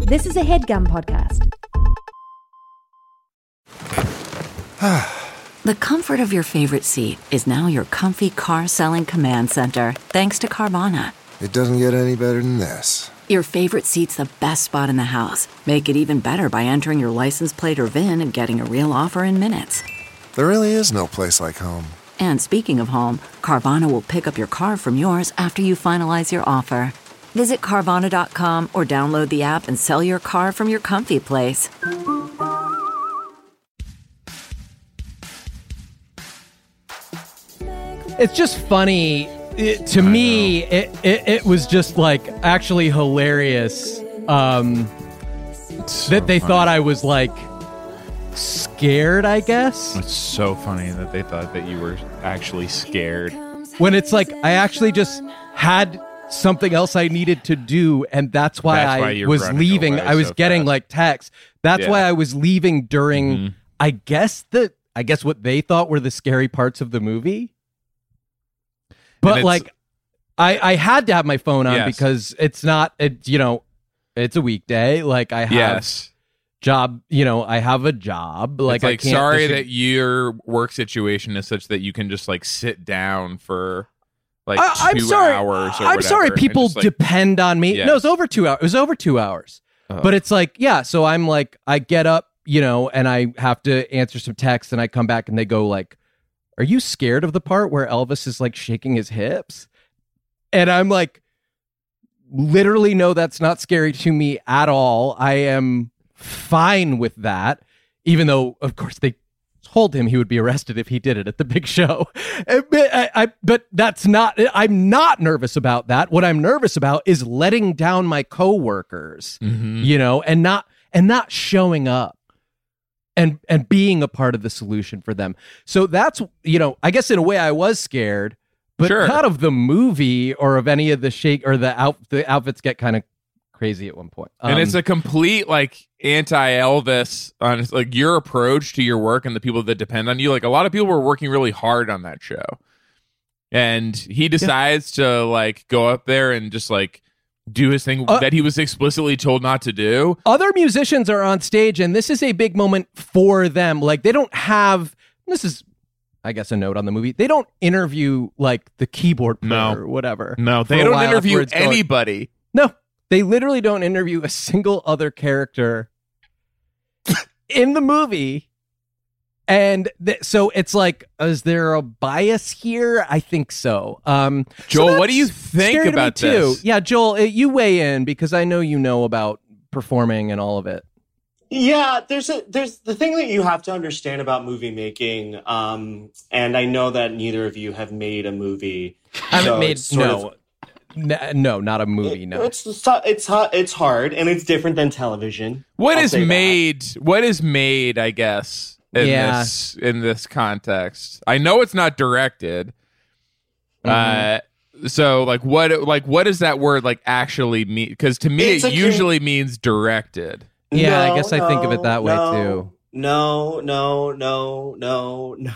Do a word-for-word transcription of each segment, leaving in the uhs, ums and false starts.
This is a HeadGum podcast. The comfort of your favorite seat is now your comfy car selling command center, thanks to Carvana. It doesn't get any better than this. Your favorite seat's the best spot in the house. Make it even better by entering your license plate or V I N and getting a real offer in minutes. There really is no place like home. And speaking of home, Carvana will pick up your car from yours after you finalize your offer. Visit Carvana dot com or download the app and sell your car from your comfy place. It's just funny. It, to me, it, it it was just like actually hilarious um, so that they funny. thought I was like scared, I guess. It's so funny that they thought that you were actually scared. When it's like I actually just had something else I needed to do, and that's why That's why I you're was running leaving. away I was so getting fast. like texts. That's Yeah. why I was leaving during, Mhm. I guess the I guess what they thought were the scary parts of the movie. But it's- like, I I had to have my phone on Yes. because it's not it you know, it's a weekday. Like I have Yes. job. You know, I have a job. Like It's like I can't. sorry this- that your work situation is such that you can just like sit down for like I, I'm two sorry. hours or I'm sorry. whatever, and People just, like, depend on me. Yes. No, it's over two hours. It was over two hours. Oh. But it's like, yeah. So I'm like, I get up, you know, and I have to answer some texts, and I come back, and they go like, "Are you scared of the part where Elvis is like shaking his hips?" And I'm like, literally, no, that's not scary to me at all. I am fine with that, even though, of course, they told him he would be arrested if he did it at the big show. Uh, But, I, I, but that's not, I'm not nervous about that. What I'm nervous about is letting down my coworkers, Mhm. you know, and not, and not showing up and, and being a part of the solution for them. So that's, you know, I guess in a way I was scared, but Sure. not of the movie or of any of the shake or the out, the outfits get kind of crazy at one point. and Um, it's a complete like anti-Elvis on like your approach to your work and the people that depend on you. Like a lot of people were working really hard on that show, and he decides to like go up there and just like do his thing Uh, that he was explicitly told not to do. other musicians are on stage, and this is a big moment for them. Like they don't have, this is, I guess, a note on the movie. They don't interview like the keyboard player No. or whatever. No, for they a don't while interview afterwards going- anybody. No, they literally don't interview a single other character in the movie. And th- so it's like, is there a bias here? I think so. Um, so Joel, what do you that's think scary to me, about too. this? Yeah, Joel, uh, you weigh in because I know you know about performing and all of it. Yeah, there's a there's the thing that you have to understand about movie making, um, and I know that neither of you have made a movie. I haven't so made it's sort no, of- n- no, not a movie. No, It's it's hu- it's hard and it's different than television. What I'll is say that. made? What is made? I guess in Yeah. this in this context, I know it's not directed. Mm-hmm. Uh, so like what like what does that word like actually mean? Because to me, It's it a con- usually means directed. Yeah, I No, guess I think of it no, that way, no, too. No, no, no, no, no,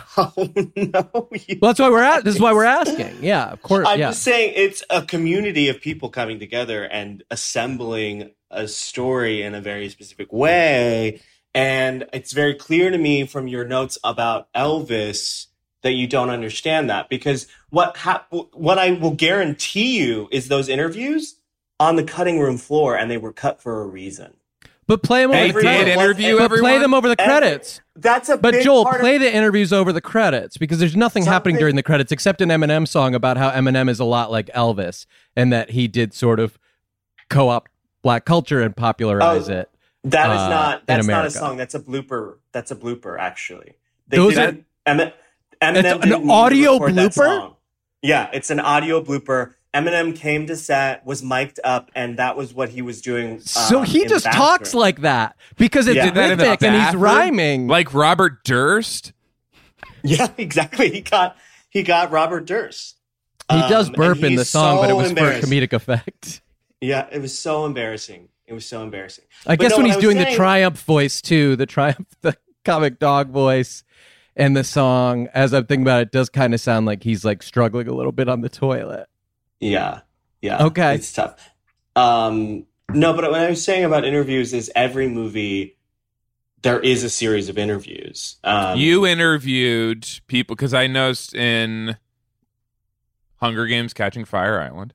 no. you- Well, that's why we're at. This is why we're asking. Yeah, of course. I'm yeah. just saying it's a community of people coming together and assembling a story in a very specific way. And it's very clear to me from your notes about Elvis that you don't understand that, because what ha- what I will guarantee you is those interviews on the cutting room floor, and they were cut for a reason. But play them over They the Everyone did credits. was- interview But everyone. play them over the Every- credits. That's a But big Joel, part play of, the interviews over the credits because there's nothing happening Something- during the credits except an Eminem song about how Eminem is a lot like Elvis and that he did sort of co-opt black culture and popularize Oh, it. that is uh, not in that's not a America. song. That's a blooper. That's a blooper. Actually, they Those didn't. Emin- Eminem It's an didn't need to audio record that blooper? song. Yeah, it's an audio blooper. Eminem came to set, was mic'd up, and that was what he was doing. So um, he in just the talks bathroom. like that because it's Yeah. Did that in the rhythmic and he's bathroom? rhyming. Like Robert Durst. Yeah, exactly. He got he got Robert Durst. he does Um, burp and in the he's song, but it so was for embarrassed. comedic effect. Yeah, it was so embarrassing. It was so embarrassing. I But guess no, when what he's I was doing the saying- Triumph voice too, the Triumph, the comic dog voice, and the song, as I'm thinking about it, does kind of sound like he's like struggling a little bit on the toilet. Yeah, yeah. Okay. It's tough. Um, No, but what I was saying about interviews is every movie, there is a series of interviews. Um, You interviewed people, because I noticed in Hunger Games Catching Fire Island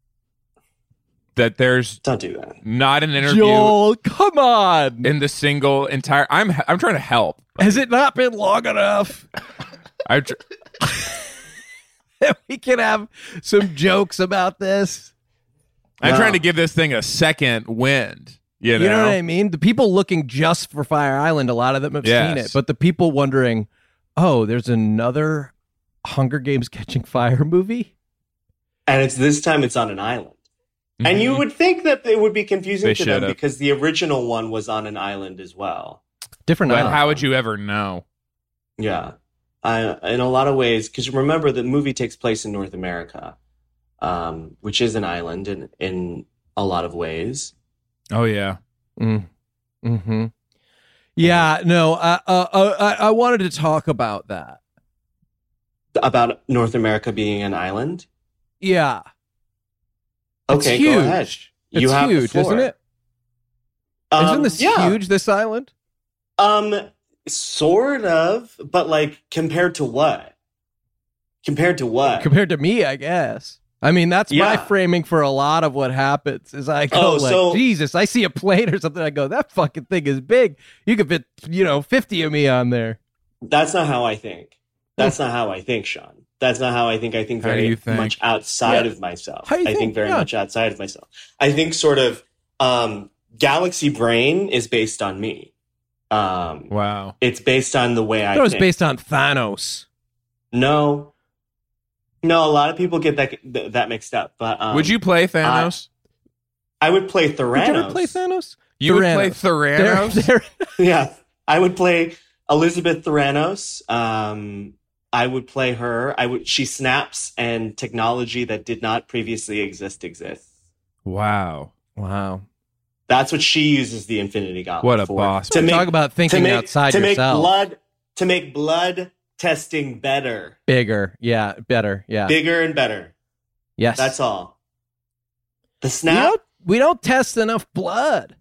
that there's Don't do that. not an interview Joel, come on. in the single entire. I'm I'm trying to help. Has it not been long enough I tr- that we can have some jokes about this? I'm No. trying to give this thing a second wind. You know, You know what I mean? The people looking just for Fire Island, a lot of them have seen Yes. it, but the people wondering, oh, there's another Hunger Games Catching Fire movie? And it's this time it's on an island. And you Mhm. would think that it would be confusing They to them should've. because the original one was on an island as well. Different But island. how would you ever know? Yeah. I, in a lot of ways, because remember, the movie takes place in North America, um, which is an island in, in a lot of ways. Oh yeah, Mm. Hmm. Yeah, no, I, uh, uh, I, I wanted to talk about that. About North America being an island. Yeah. Okay, it's huge. go ahead. It's You have the huge, floor. isn't it? Um, Isn't this yeah. huge, this island? Um, sort of, but like compared to what? Compared to what? Compared to me, I guess. I mean, that's my Yeah. framing for a lot of what happens is I go Oh, like, so- Jesus, I see a plate or something. I go, that fucking thing is big. You could fit, you know, fifty of me on there. That's not how I think. That's not how I think, Sean. That's not how I think. I think How do very you think? much outside Yeah. of myself. How do you I think, think? very Yeah. much outside of myself. I think sort of um, Galaxy Brain is based on me. Um, wow. It's based on the way I I thought it was think. based on Thanos. No, no. A lot of people get that th- that mixed up. But um, Would you play Thanos? I would play Theranos. Would you ever play Thanos? you would play There- Theranos? there- Yeah, I would play Elizabeth Theranos. Um, I would play her. I would. She snaps, and technology that did not previously exist exists. Wow. Wow. That's what she uses the Infinity Gauntlet What a for. boss. To make, Talk about to thinking make, outside to make yourself. blood to make blood testing better, Bigger. Yeah, better. Yeah. bigger and better. Yes. That's all. The we snap. don't, we don't test enough blood.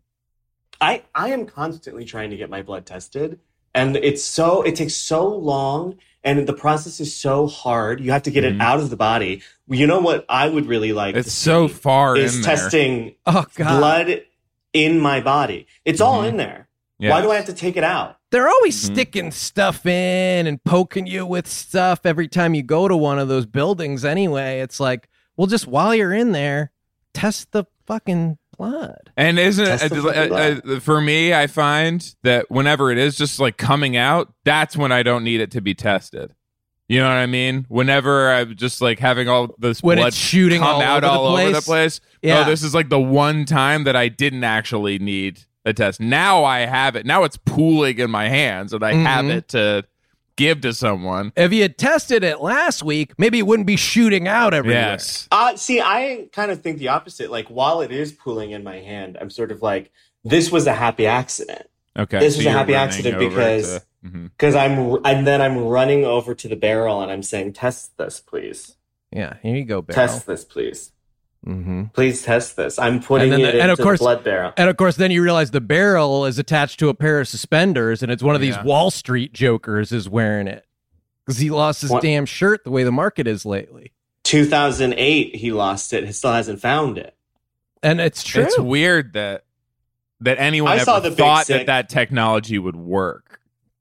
I I am constantly trying to get my blood tested, and it's so it takes so long, and the process is so hard. You have to get Mhm. it out of the body. You know what I would really like It's to so see far is in there. testing Oh, God. blood in my body. It's all Mhm. in there. Yes. Why do I have to take it out? They're always Mhm. sticking stuff in and poking you with stuff every time you go to one of those buildings anyway. It's like, well, just while you're in there, test the fucking blood. And isn't Test it the uh, fucking uh, uh, for me? I find that whenever it is just like coming out, that's when I don't need it to be tested. You know what I mean? Whenever I'm just like having all this When blood it's shooting come all out over the all over the place. place. Yeah. Oh, this is like the one time that I didn't actually need a test. Now I have it. Now it's pooling in my hands, and I have Mhm. it to give to someone. If you had tested it last week, maybe it wouldn't be shooting out everywhere. Yes. Uh, see, I kind of think the opposite. Like, while it is pooling in my hand, I'm sort of like, this was a happy accident. Okay. This so was a you're happy running accident over because- to- Mhm. Because I'm, and then I'm running over to the barrel and I'm saying, test this, please. Yeah, here you go, Barrel. Test this, please. Mm-hmm. Please test this. I'm putting And then it the- and into of course- the blood barrel. And of course, then you realize the barrel is attached to a pair of suspenders, and it's one of these Yeah. Wall Street jokers is wearing it because he lost his What? damn shirt the way the market is lately. two thousand eight, he lost it. He still hasn't found it. And it's true. It's weird that that anyone I ever saw the Big thought Sick. that that technology would work.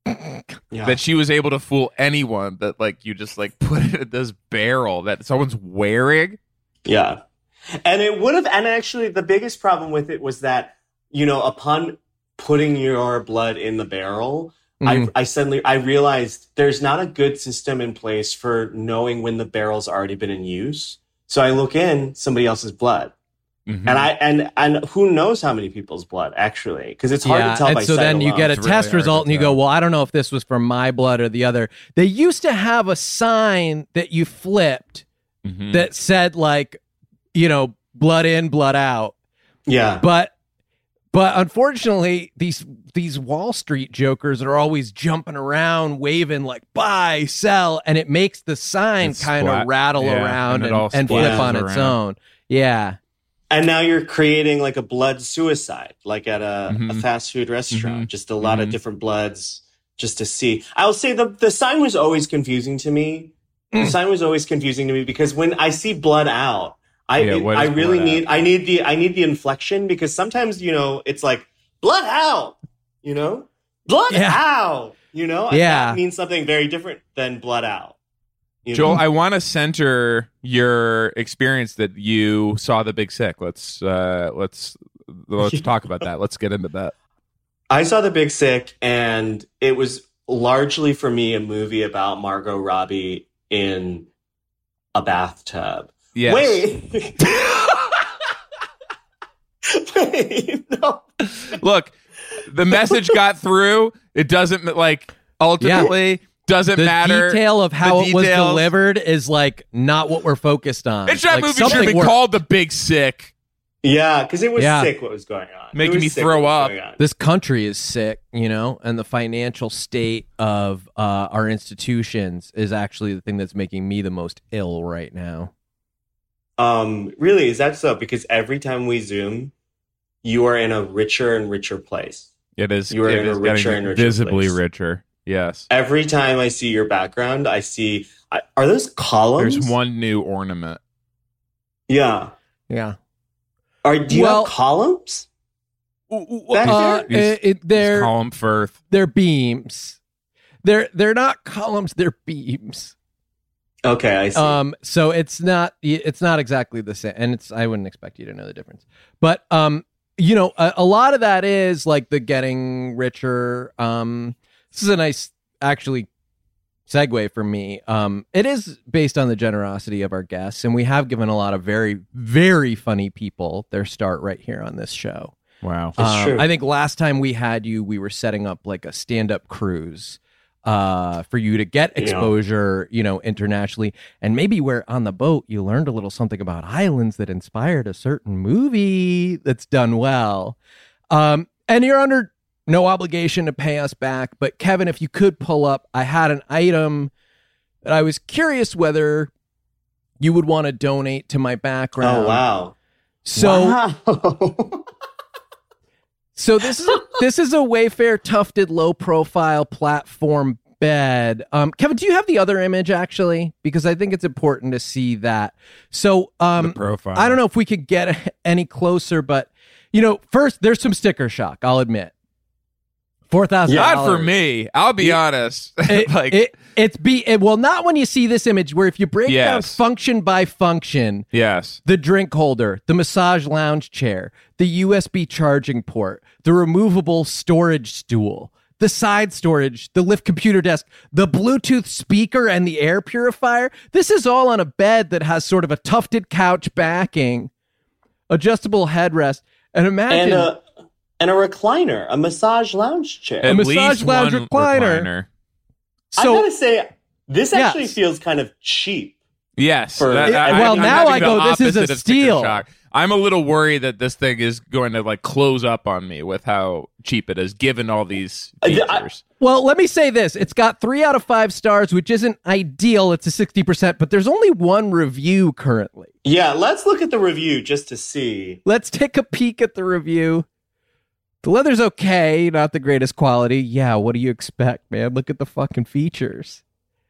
Yeah. That she was able to fool anyone. That like you just like put it in this barrel that someone's wearing. Yeah. And it would have, and actually the biggest problem with it was that, you know, upon putting your blood in the barrel, Mhm. I, I suddenly, I realized there's not a good system in place for knowing when the barrel's already been in use. So I look in somebody else's blood. Mhm. And I, and, and who knows how many people's blood actually, because it's hard yeah, to tell and by so sight then you alone. get a It's really test hard result, to and you go, tell. "Well, I don't know if this was from my blood or the other." They used to have a sign that you flipped Mhm. that said, like, you know, blood in, blood out. Yeah. But but unfortunately, these these Wall Street jokers are always jumping around, waving like buy, sell, and it makes the sign It kind splat- of rattle yeah, around and it and, all and flip splatters on its around. own. Yeah. And now you're creating like a blood suicide, like at a, Mhm. a fast food restaurant, Mhm. just a lot Mhm. of different bloods just to see. I'll say the, the sign was always confusing to me. The sign was always confusing to me because when I see blood out, I, Yeah, it- what I is really blood need, out? I need the, I need the inflection because sometimes, you know, it's like blood out, you know, blood Yeah. out, you know, and Yeah. that means something very different than blood out. You Joel, know? I want to center your experience that you saw The Big Sick. Let's uh, let's let's talk about that. Let's get into that. I saw The Big Sick, and it was largely for me a movie about Margot Robbie in a bathtub. Yes. Wait. Wait, no. Look, the message got through. It doesn't like ultimately doesn't The matter. detail of how The it was details. delivered is like not what we're focused on. It's that Like, movie should have something been worked. called The Big Sick. Yeah, because it was Yeah. sick what was going on. It Making was me sick throw what was up. going on. This country is sick, you know, and the financial state of uh, our institutions is actually the thing that's making me the most ill right now. Um, really, is that so? Because every time we Zoom, you are in a richer and richer place. It is. You are it in a is richer getting and richer visibly place. richer. Yes. Every time I see your background, I see. I, are those columns? There's one new ornament. Yeah. Yeah. Are do you Well- have columns? Back Uh, there? it, it, they're Column Firth. they're beams. They're they're not columns. They're beams. Okay, I see. Um, so it's not it's not exactly the same, and it's I wouldn't expect you to know the difference. But um, you know, a, a lot of that is like the getting richer. Um, this is a nice actually segue for me. Um, it is based on the generosity of our guests, and we have given a lot of very very funny people their start right here on this show. Wow. It's Um, true. I think last time we had you, we were setting up like a stand-up cruise uh, for you to get Yeah. exposure, you know, internationally. And maybe where on the boat you learned a little something about islands that inspired a certain movie that's done well. Um, and you're under no obligation to pay us back. But Kevin, if you could pull up, I had an item that I was curious whether you would want to donate to my background. oh wow. So. Wow. So this is a, this is a Wayfair tufted low profile platform bed. Um, Kevin, do you have the other image actually? Because I think it's important to see that. So um, The profile. I don't know if we could get any closer, but you know, first there's some sticker shock. I'll admit, four thousand. Not for me. I'll be honest. It, like it, it's be it, well, not when you see this image where if you break down Yes. function by function. yes. The drink holder, the massage lounge chair, the U S B charging port, the removable storage stool, the side storage, the lift computer desk, the Bluetooth speaker, and the air purifier. This is all on a bed that has sort of a tufted couch backing, adjustable headrest, and imagine and a and a recliner, a massage lounge chair. At massage least lounge one recliner. I so. gotta say, this actually Yes. feels kind of cheap. Yes. For- That- It- I- well, I'm now having I the go, this is a opposite of sticker steal. shock. I'm a little worried that this thing is going to like close up on me with how cheap it is, given all these I- features. Well, let me say this. It's got three out of five stars, which isn't ideal. It's a sixty percent, but there's only one review currently. Yeah, let's look at the review just to see. Let's take a peek at the review. The leather's okay, not the greatest quality. Yeah, what do you expect, man? Look at the fucking features.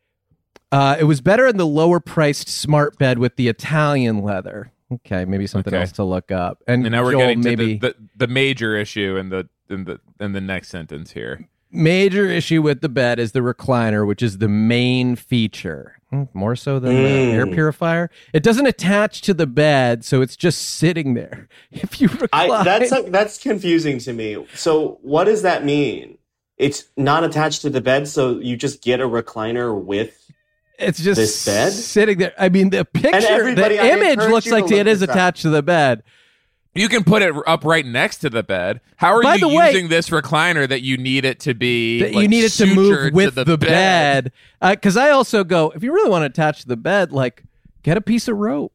Uh, it was better in the lower priced smart bed with the Italian leather. Okay, maybe something Okay. else to look up. And, And now we're Joel, getting to maybe the, the, the major issue in the in the in the next sentence here. major issue with the bed is the recliner, which is the main feature. Hmm, More so than the Mm. air purifier. It doesn't attach to the bed, so it's just sitting there. If you recline, I that's that's confusing to me. So what does that mean? It's not attached to the bed, so you just get a recliner with. it's just this bed? sitting there. I mean, the picture, everybody- the I image encourage looks you to like look it is this up. attached to the bed. You can put it up right next to the bed. How are By you the way- using this recliner that you need it to be? That like, you need it to move sutured with to the, bed. Because I also go, if you really want to attach to the bed, like get a piece of rope,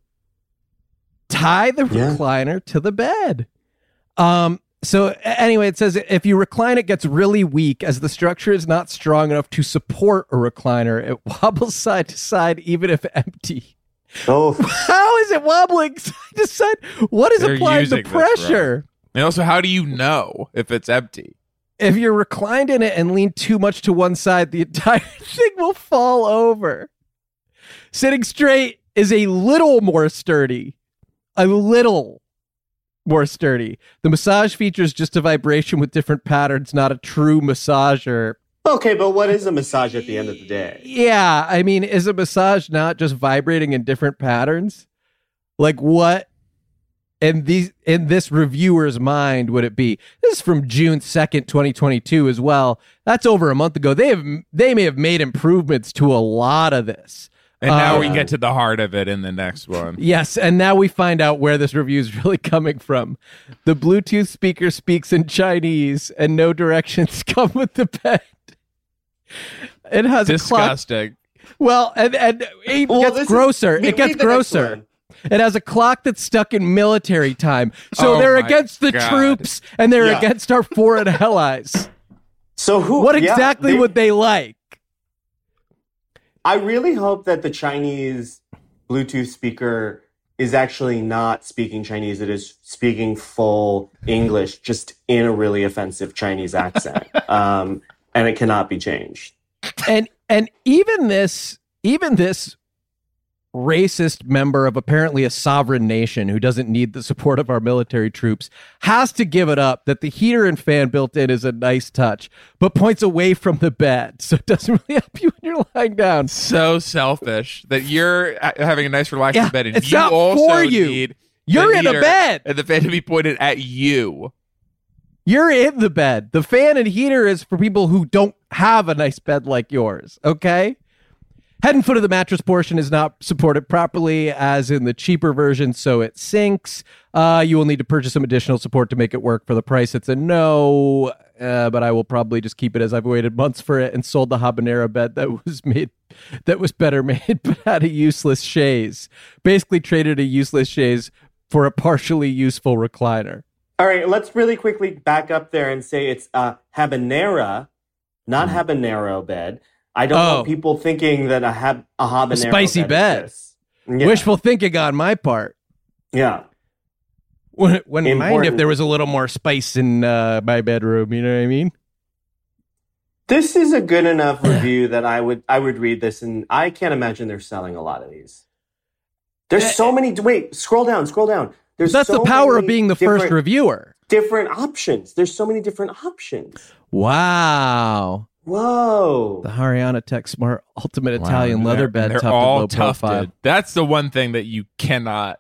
tie the Yeah. recliner to the bed. Um. So a- anyway, it says if you recline, it gets really weak as the structure is not strong enough to support a recliner. It wobbles side to side even if empty. Oh, How is it wobbling? I just said, what is They're applying the using this wrong. pressure? And also, how do you know if it's empty? If you're reclined in it and lean too much to one side, the entire thing will fall over. Sitting straight is a little more sturdy. A little more sturdy. The massage feature is just a vibration with different patterns, not a true massager. okay, but what is a massage at the end of the day? Yeah, I mean, is a massage not just vibrating in different patterns? Like what in these in this reviewer's mind would it be? This is from June second, twenty twenty-two as well. That's over a month ago. They have they may have made improvements to a lot of this. And now Uh, we get to the heart of it in the next one. Yes, and now we find out where this review is really coming from. The Bluetooth speaker speaks in Chinese, and no directions come with the bed. It has a clock. Disgusting. Well, and and it Well, gets this is- grosser. read- it gets read the next grosser. one. It has a clock that's stuck in military time, so Oh they're my against the God. troops and they're Yeah. against our foreign allies. So who? What yeah, exactly they- would they like? I really hope that the Chinese Bluetooth speaker is actually not speaking Chinese. It is speaking full English, just in a really offensive Chinese accent, um, and it cannot be changed. and and even this even this racist member of apparently a sovereign nation who doesn't need the support of our military troops has to give it up that the heater and fan built in is a nice touch, but points away from the bed, so it doesn't really help you when you're lying down. So selfish that you're uh, having a nice relaxing Yeah, bed, and it's you not also for you. need You're the in a heater bed. and the fan to be pointed at you. You're in the bed. The fan and heater is for people who don't have a nice bed like yours, okay? Head and foot of the mattress portion is not supported properly as in the cheaper version, so it sinks. Uh, you will need to purchase some additional support to make it work. For the price, it's a no, uh, but I will probably just keep it as I've waited months for it and sold the habanero bed that was made, that was better made, but had a useless chaise. Basically traded a useless chaise for a partially useful recliner. All right, let's really quickly back up there and say it's a habanera, not habanero bed. I don't Oh. want people thinking that a, hab- a habanero spicy bed. bed. exists. Yeah. Wishful thinking on my part. yeah. Wouldn't, wouldn't mind if Important. there was a little more spice in uh, my bedroom. You know what I mean? This is a good enough review that I would I would read this, and I can't imagine they're selling a lot of these. There's so many. Wait, scroll down, scroll down. There's That's so the power of many being the first different- reviewer. Different options. There's so many different options. Wow. Whoa. The Haryana Tech Smart Ultimate Wow, Italian they're- leather bed, They're tufted all low profile. tufted. That's the one thing that you cannot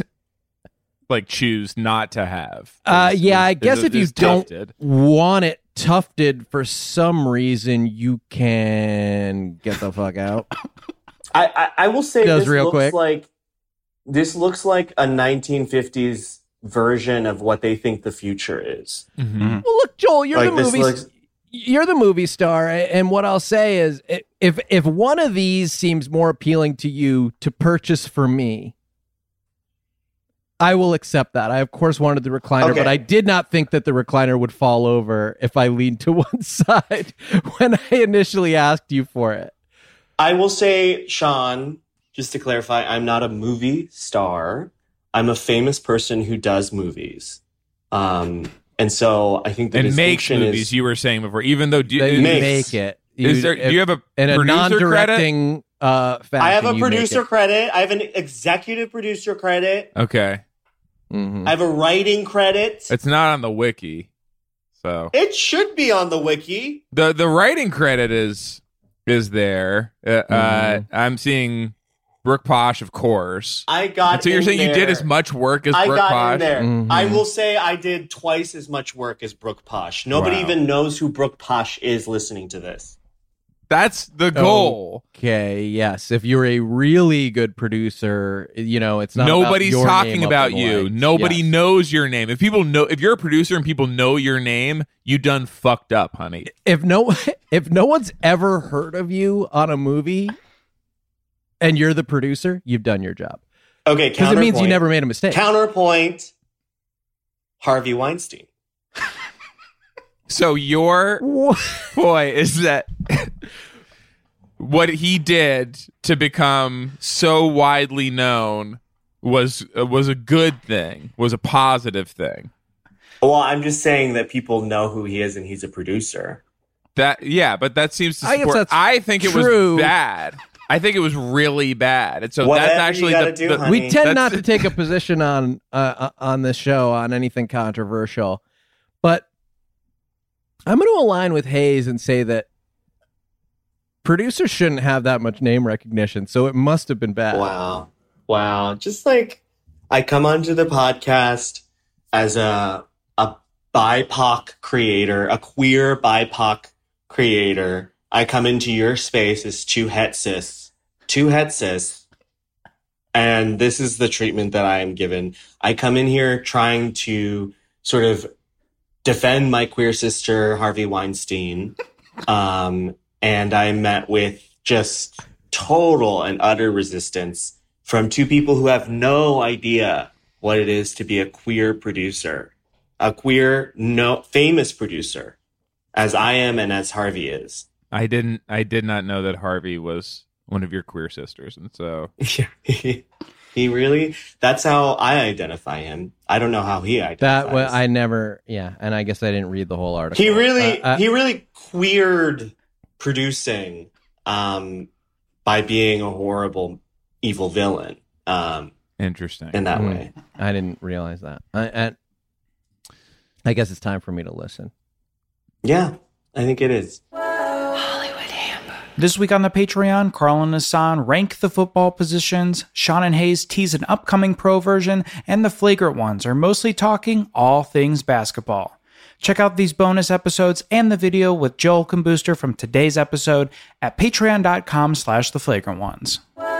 like choose not to have. Uh, is- yeah, is- I is- guess if you is don't tufted. want it tufted for some reason, you can get the fuck out. I, I, I will say Goes this real looks quick. like this looks like a nineteen fifties version of what they think the future is. Mhm. Well, look, Joel, you're Like the this movie. looks- You're the movie star, and what I'll say is, i- if if one of these seems more appealing to you to purchase for me, I will accept that. I of course wanted the recliner, Okay. but I did not think that the recliner would fall over if I leaned to one side when I initially asked you for it. I will say, Sean, just to clarify, I'm not a movie star. I'm a famous person who does movies. Um, and so I think the And makes distinction movies. is You were saying before, even though do, They is, Makes. make it. is there? Do you have a in a producer credit? non-directing uh, fashion? I have a you make producer it. credit. I have an executive producer credit. Okay, Mhm. I have a writing credit. it's not on the wiki, so It should be on the wiki. the the writing credit is is there. Uh, uh, Mhm. I'm seeing Brooke Posh, of course. I got And so you're in saying you did there. as much work as I Brooke got Posh? in there. Mhm. I will say I did twice as much work as Brooke Posh. Nobody Wow. even knows who Brooke Posh is listening to this. That's the goal. Okay, yes. If you're a really good producer, you know, it's not Nobody's about your talking name up about the you. lights. Nobody Yes. knows your name. If people know, if you're a producer and people know your name, you done fucked up, honey. If no if no one's ever heard of you on a movie and you're the producer, you've done your job. Okay, Because it means you counterpoint. never made a mistake. Counterpoint, Harvey Weinstein. So your Wha- boy is that what he did to become so widely known was uh, was a good thing, was a positive thing. Well, I'm just saying that people know who he is and he's a producer. That yeah, but that seems to I guess support. that's I think it true. was bad. I think it was really bad, and so Whatever that's actually you gotta the, do, the- honey. We tend That's- not to take a position on uh, on this show on anything controversial, but I'm going to align with Hayes and say that producers shouldn't have that much name recognition, so it must have been bad. Wow. Wow. Just like I come onto the podcast as a a B I P O C creator, a queer B I P O C creator. I come into your space as two het cis, two het cis, and this is the treatment that I am given. I come in here trying to sort of defend my queer sister, Harvey Weinstein, um, and I met with just total and utter resistance from two people who have no idea what it is to be a queer producer, a queer, no famous producer, as I am and as Harvey is. I didn't. I did not know that Harvey was one of your queer sisters, and so He really, that's how I identify him. I don't know how he identifies. That well, I never, yeah, and I guess I didn't read the whole article. He really, Uh, uh, he really queered producing um, by being a horrible, evil villain um, interesting. in that Hmm. way. I didn't realize that. I, I, I guess it's time for me to listen. Yeah, I think it is. This week on the Patreon, Carl and Hassan rank the football positions, Sean and Hayes tease an upcoming pro version, and the Flagrant Ones are mostly talking all things basketball. Check out these bonus episodes and the video with Joel Booster from today's episode at patreon.com slash the Flagrant Ones.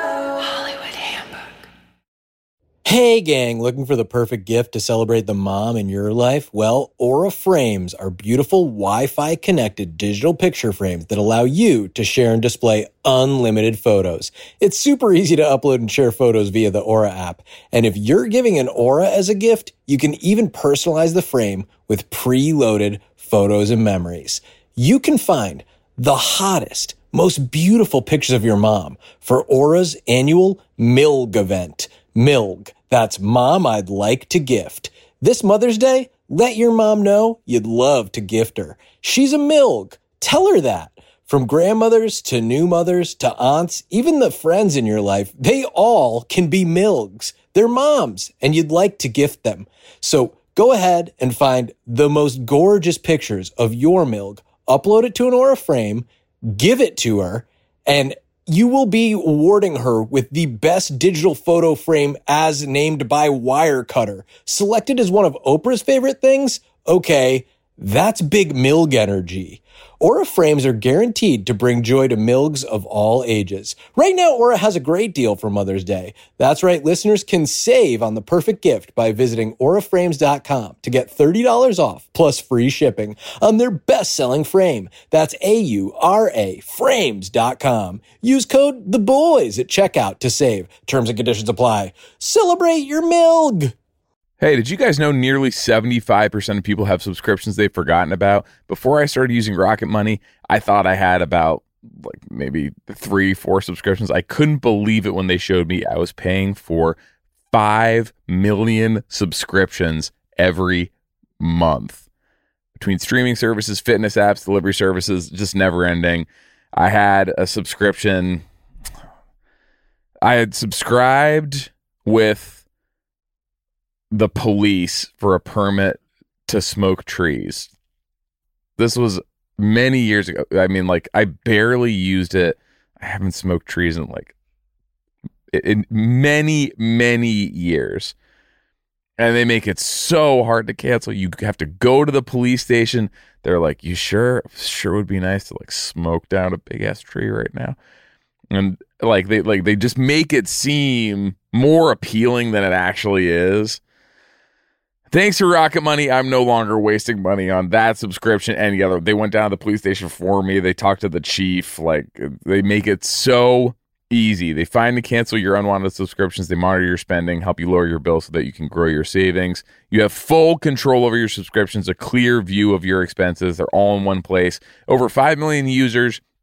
Hey gang, looking for the perfect gift to celebrate the mom in your life? Well, Aura Frames are beautiful Wi-Fi connected digital picture frames that allow you to share and display unlimited photos. It's super easy to upload and share photos via the Aura app. And if you're giving an Aura as a gift, you can even personalize the frame with preloaded photos and memories. You can find the hottest, most beautiful pictures of your mom for Aura's annual M I L G event. M I L G. That's Mom I'd Like to Gift. This Mother's Day, let your mom know you'd love to gift her. She's a M I L G. Tell her that. From grandmothers to new mothers to aunts, even the friends in your life, they all can be M I L Gs. They're moms, and you'd like to gift them. So go ahead and find the most gorgeous pictures of your M I L G, upload it to an Aura frame, give it to her, and you will be awarding her with the best digital photo frame as named by Wirecutter. Selected as one of Oprah's favorite things? Okay, that's big M I L G energy. Aura frames are guaranteed to bring joy to M I L Gs of all ages. Right now, Aura has a great deal for Mother's Day. That's right, listeners can save on the perfect gift by visiting aura frames dot com to get thirty dollars off plus free shipping on their best-selling frame. That's A U R A frames dot com. Use code THEBOYS at checkout to save. Terms and conditions apply. Celebrate your M I L G! Hey, did you guys know nearly seventy-five percent of people have subscriptions they've forgotten about? Before I started using Rocket Money, I thought I had about like maybe three, four subscriptions. I couldn't believe it when they showed me I was paying for five million subscriptions every month. Between streaming services, fitness apps, delivery services, just never ending. I had a subscription. I had subscribed with the police for a permit to smoke trees. This was many years ago. I mean, like, I barely used it. I haven't smoked trees in like in many, many years. And they make it so hard to cancel. You have to go to the police station. They're like, you sure? Sure would be nice to like smoke down a big ass tree right now. And like they like they just make it seem more appealing than it actually is. Thanks to Rocket Money, I'm no longer wasting money on that subscription. Any other, they went down to the police station for me. They talked to the chief. Like, they make it so easy. They find and cancel your unwanted subscriptions. They monitor your spending, help you lower your bill so that you can grow your savings. You have full control over your subscriptions, a clear view of your expenses. They're all in one place. Over five million users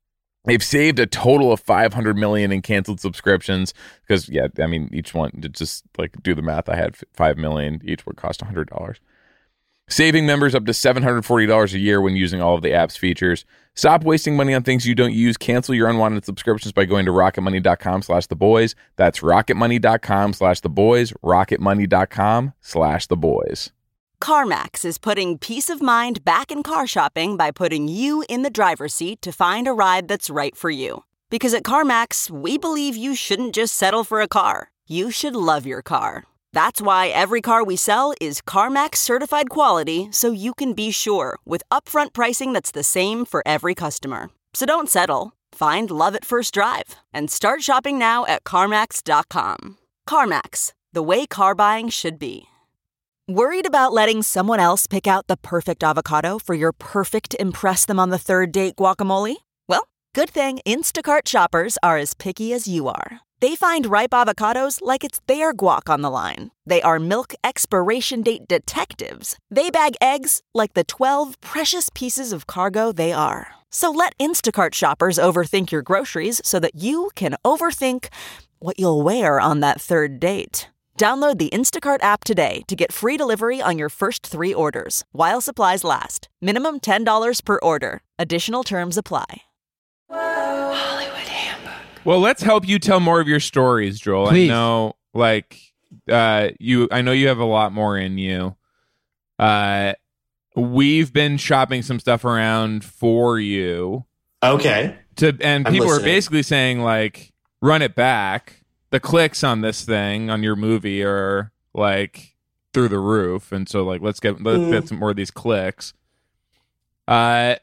They've saved a total of five hundred million in canceled subscriptions because, yeah, I mean, each one, to just like do the math, I had five million. Each would cost one hundred dollars. Saving members up to seven hundred forty dollars a year when using all of the app's features. Stop wasting money on things you don't use. Cancel your unwanted subscriptions by going to rocketmoney.com slash the boys. That's rocketmoney.com slash the boys. rocketmoney.com slash the boys. CarMax is putting peace of mind back in car shopping by putting you in the driver's seat to find a ride that's right for you. Because at CarMax, we believe you shouldn't just settle for a car. You should love your car. That's why every car we sell is CarMax certified quality, so you can be sure with upfront pricing that's the same for every customer. So don't settle. Find love at first drive and start shopping now at CarMax dot com. CarMax, the way car buying should be. Worried about letting someone else pick out the perfect avocado for your perfect impress them on the third date guacamole? Well, good thing Instacart shoppers are as picky as you are. They find ripe avocados like it's their guac on the line. They are milk expiration date detectives. They bag eggs like the twelve precious pieces of cargo they are. So let Instacart shoppers overthink your groceries so that you can overthink what you'll wear on that third date. Download the Instacart app today to get free delivery on your first three orders, while supplies last. Minimum ten dollars per order. Additional terms apply. Hollywood Handbook. Well, let's help you tell more of your stories, Joel. Please. I know, like, uh, you. I know you have a lot more in you. Uh, we've been shopping some stuff around for you. Okay. To and I'm people are listening. basically saying, like, run it back. The clicks on this thing on your movie are like through the roof, and so like let's get let's Mm. get some more of these clicks. Uh,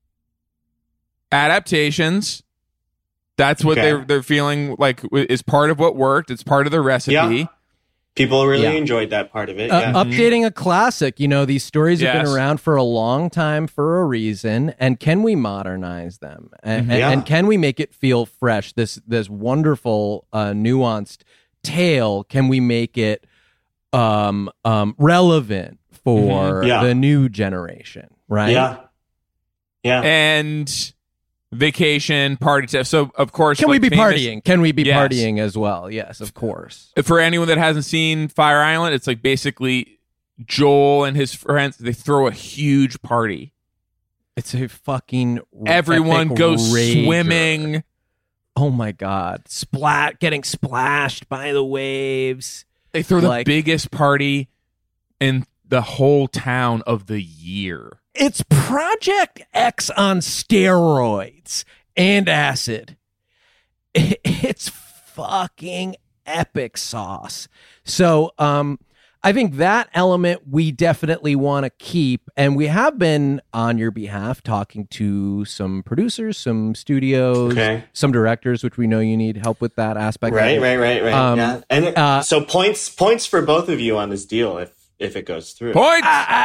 adaptations. That's what Okay. they're they're feeling like w- is part of what worked. It's part of the recipe. Yeah. People really Yeah. enjoyed that part of it. Uh, Yeah. updating a classic. You know, these stories have Yes. been around for a long time for a reason. And can we modernize them? And, Mm-hmm. and, Yeah. and can we make it feel fresh? This this wonderful, uh, nuanced tale. Can we make it um, um, relevant for Mhm. Yeah. the new generation? Right? Yeah. Yeah. And vacation party stuff. So of course, Can we like, be famous- partying? Can we be Yes. partying as well? Yes, of course. For anyone that hasn't seen Fire Island, it's like basically Joel and his friends. They throw a huge party. It's a fucking Everyone epic goes rager. swimming. Oh my god! Splat, getting splashed by the waves. They throw the Like- biggest party in the whole town of the year. It's Project X on steroids and acid. It's fucking epic sauce. So, um, I think that element we definitely want to keep, and we have been on your behalf talking to some producers, some studios, Okay. some directors, which we know you need help with that aspect. of Right, it. right, right, right. Um, yeah. And uh, so points points for both of you on this deal if if it goes through. Points.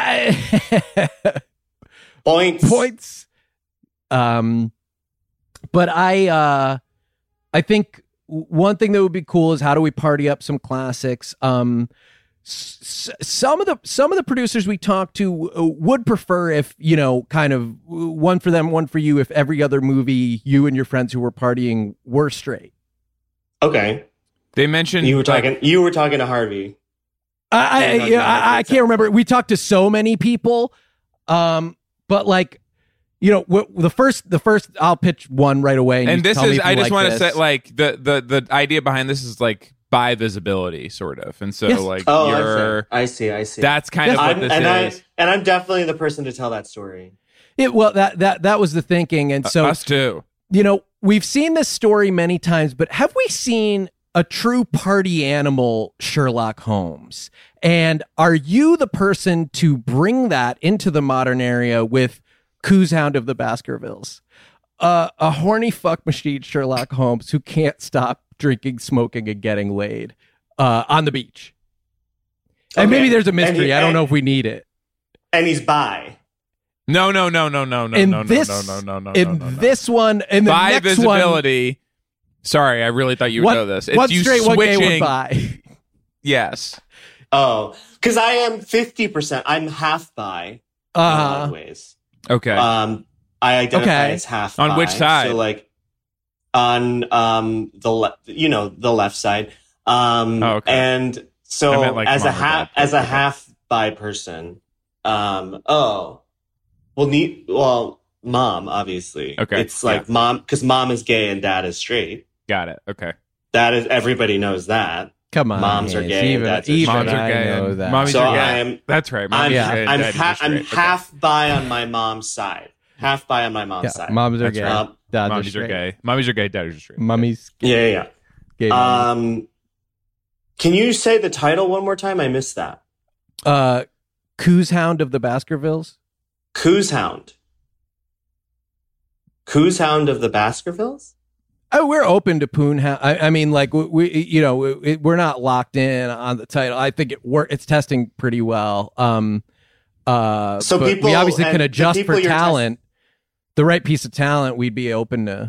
I- Points. points. Um, but I, uh, I think w- one thing that would be cool is how do we party up some classics? Um, s- s- some of the some of the producers we talked to uh, would prefer if you know, kind of one for them, one for you. If every other movie you and your friends who were partying were straight. Okay. They mentioned You were like, talking you were talking to Harvey. I, I, Yeah, no, yeah, no, I, I that's can't remember. We talked to so many people, um, but like, you know, w- the first, the first, I'll pitch one right away. And, and you this tell me is if I you just like want to this. say like the the the idea behind this is like by visibility sort of, and so Yes. like Oh, you're I see. I see. I see. that's kind of I'm, what this and is. I and I'm definitely the person to tell that story. It, well, that that that was the thinking, and so Us too. you know, we've seen this story many times, but have we seen a true party animal Sherlock Holmes? And are you the person to bring that into the modern area with Coos Hound of the Baskervilles? Uh, a horny fuck machine Sherlock Holmes who can't stop drinking, smoking, and getting laid uh, on the beach. And Okay. maybe there's a And mystery. he- I don't and- know if we need it. And he's bi. No, no, no, no, no, no, in no, this, no, no, no, no, no, in no, no. this one, in the by next one, visibility. Sorry, I really thought you would one, know this. It's one you straight, one gay, one switching. bi. Yes. Oh, because I am fifty percent. I'm half bi. In a lot Uh, of ways. Okay. Um, I identify Okay. as half. On bi, which side? So like on um the le- you know the left side. Um, Oh, okay. and so I meant, like, as a mom or half dad. as a Okay. half bi person, um, oh, well, neat. Well, mom, obviously. Okay, It's like yeah. mom because mom is gay and dad is straight. Got it. Okay. That is everybody knows that. Come on, Moms are Hayes. gay and Even, dads are even straight. Moms are I gay know and that. mommies So are gay. I'm That's right. I'm, Mommies Yeah. are gay and I'm, daddies ha- are straight. I'm Okay. half bi on my mom's side. Half bi on my mom's Yeah, side. moms are That's gay. right. Um, Dads are Mommies are straight. gay. Mommies are gay. Daddies are straight. Mummies. yeah, yeah, Gay yeah. mummies. Um, can you say the title one more time? I missed that. Uh, Coos Hound of the Baskervilles. Coos Hound. Coos Hound of the Baskervilles? Oh, we're open to Poon Hound. I, I mean, like we, we you know, we, we're not locked in on the title. I think it work. It's testing pretty well. Um, uh, So but people- we obviously and can the adjust people for you're test- talent. The right piece of talent, we'd be open to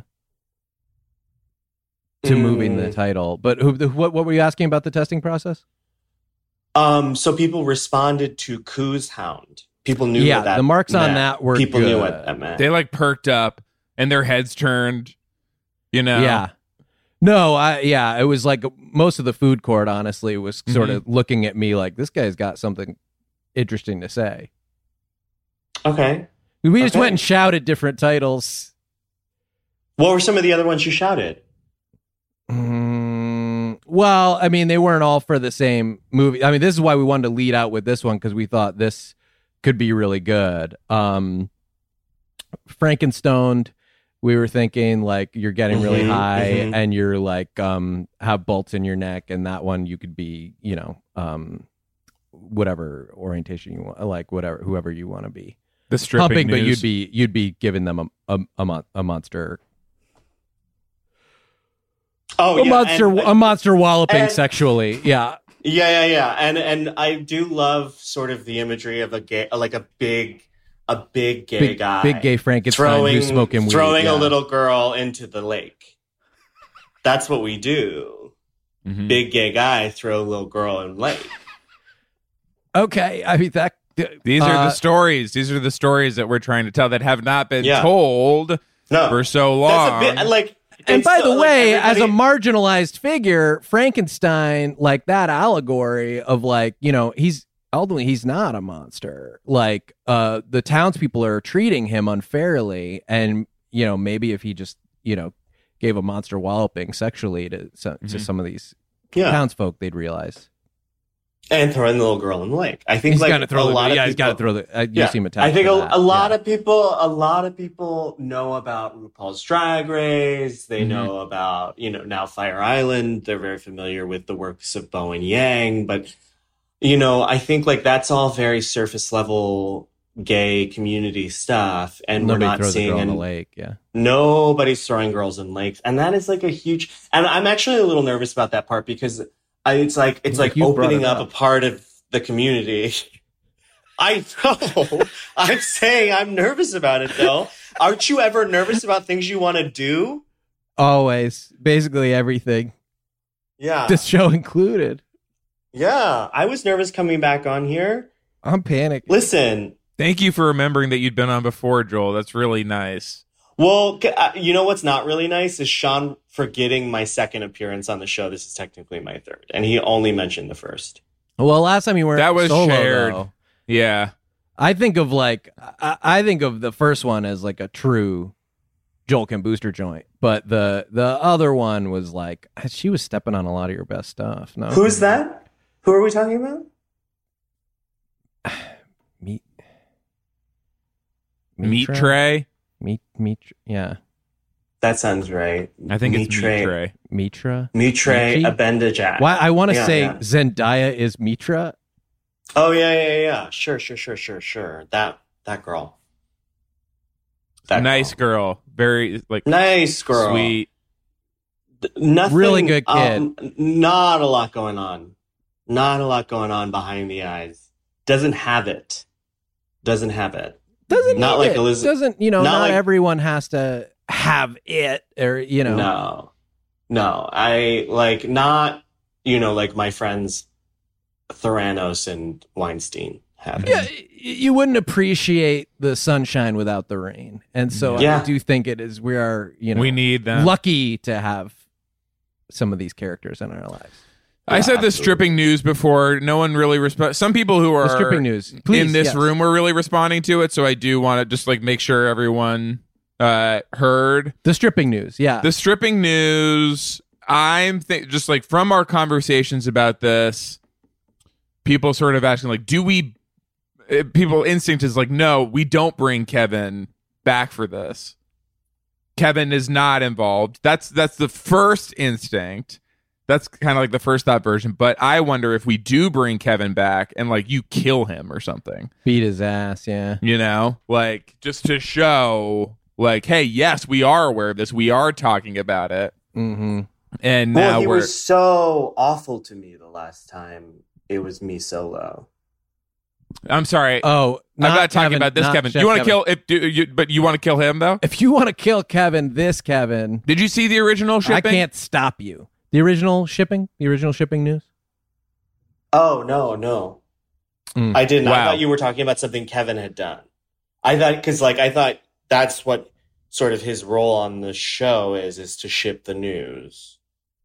to moving the Mm. title. But who, the, what, what were you asking about the testing process? Um, so people responded to Coos Hound. People knew Yeah, what that the marks on meant. that were People knew good. what that meant. They like perked up and their heads turned. You know. Yeah. No, I yeah, it was like most of the food court honestly was sort Mm-hmm. of looking at me like this guy's got something interesting to say. Okay. We just Okay. went and shouted different titles. What were some of the other ones you shouted? Mm, well, I mean, they weren't all for the same movie. I mean, this is why we wanted to lead out with this one because we thought this could be really good. Um, Frankenstone, we were thinking like you're getting really Mhm, high mhm. and you're like um have bolts in your neck, and that one you could be, you know, um, whatever orientation you want, like whatever whoever you want to be. The stripping Humping, but news. you'd be you'd be giving them a a a, mon- a monster. Oh, a yeah, monster, and- a monster walloping and- sexually. Yeah, Yeah, yeah, yeah. And and I do love sort of the imagery of a gay, like a big, a big gay big, guy, big gay Frankenstein throwing who's smoking weed. throwing yeah. a little girl into the lake. That's what we do. Mhm. Big gay guy throw a little girl in lake. Okay, I mean that. These are uh, the stories. These are the stories that we're trying to tell that have not been Yeah. told No, for so long. that's a bit like. And it's by still, the like, way, as a everybody- marginalized figure, Frankenstein, like that allegory of like, you know, he's ultimately he's not a monster. Like, uh, the townspeople are treating him unfairly, and you know, maybe if he just, you know, gave a monster walloping sexually to some, to Mhm. some of these yeah, townsfolk, they'd realize and throwing the little girl in the lake. I think he's like got to throw. a The, lot yeah, of he's got to people- throw the. Uh, you Yeah, seem attached. I think to a, that. a lot Yeah. of people, a lot of people know about RuPaul's Drag Race. They Mhm. know about, you know, now Fire Island. They're very familiar with the works of Bowen Yang, but you know, I think like that's all very surface level gay community stuff, and Nobody we're not throws a seeing girl in an- the lake. Yeah. nobody's throwing girls in lakes, and that is like a huge. And I'm actually a little nervous about that part because I, it's like it's like You brought opening it up up. a part of the community. I know. I'm saying I'm nervous about it though. Aren't you ever nervous about things you want to do? Always, basically everything. Yeah. This show included. Yeah. I was nervous coming back on here. I'm panicked. Listen. Thank you for remembering that you'd been on before, Joel. That's really nice. Well, c- uh, you know what's not really nice is Sean forgetting my second appearance on the show. This is technically my third, and he only mentioned the first. Well, last time you weren't That was solo, shared. though. Yeah. I think of like I, I think of the first one as like a true Joel Kim Booster joint, but the the other one was like she was stepping on a lot of your best stuff. No, Who's that? Who are we talking about? Meat, Meat tray. meat, meat. Yeah, That sounds right. I think it's Mitre. meat tray. Mitra. Mitre Michi? Abendajak. Why I want to Yeah, say yeah. Zendaya is Mitra. Oh yeah, yeah, yeah. Sure, sure, sure, sure, sure. That that girl. That Nice girl. Very like Nice girl. sweet. Nothing. Really good um, not a lot going on. Not a lot going on behind the eyes. Doesn't have it. Doesn't have it. Doesn't Not need like it. Elizabeth- Doesn't you know? not Not, like- everyone has to have it, or you know. No. No. I like not, you know, like my friends Theranos and Weinstein happened. Yeah, you wouldn't appreciate the sunshine without the rain, and so Yeah. I do think it is. We are, you know, We need them. lucky to have some of these characters in our lives. I said the stripping news before. No one really responds. Some people who are The stripping news, please, in this yes. room were really responding to it. So I do want to just like make sure everyone uh, heard The stripping news. Yeah, the stripping news. I'm th- just like from our conversations about this, people sort of asking like, do we? Uh, people instinct is like, no, we don't bring Kevin back for this. Kevin is not involved. That's that's the first instinct. That's kind of like the first thought version. But I wonder if we do bring Kevin back and like you kill him or something. beat his ass. Yeah, You know, like just to show, like, hey, yes, we are aware of this. We are talking about it, mm-hmm. and Well, now he we're. was so awful to me the last time it was me solo. I'm sorry. Oh, I'm not talking Kevin, about this not Kevin. Chef You want to Kevin. kill? If do you, but you want to kill him though? If you want to kill Kevin, this Kevin, Did you see the original shipping? I can't stop you. The original shipping, the original shipping news. Oh, no, no. Mm. I didn't. I Wow. thought you were talking about something Kevin had done. I thought, because like, I thought that's what sort of his role on the show is, is to ship the news.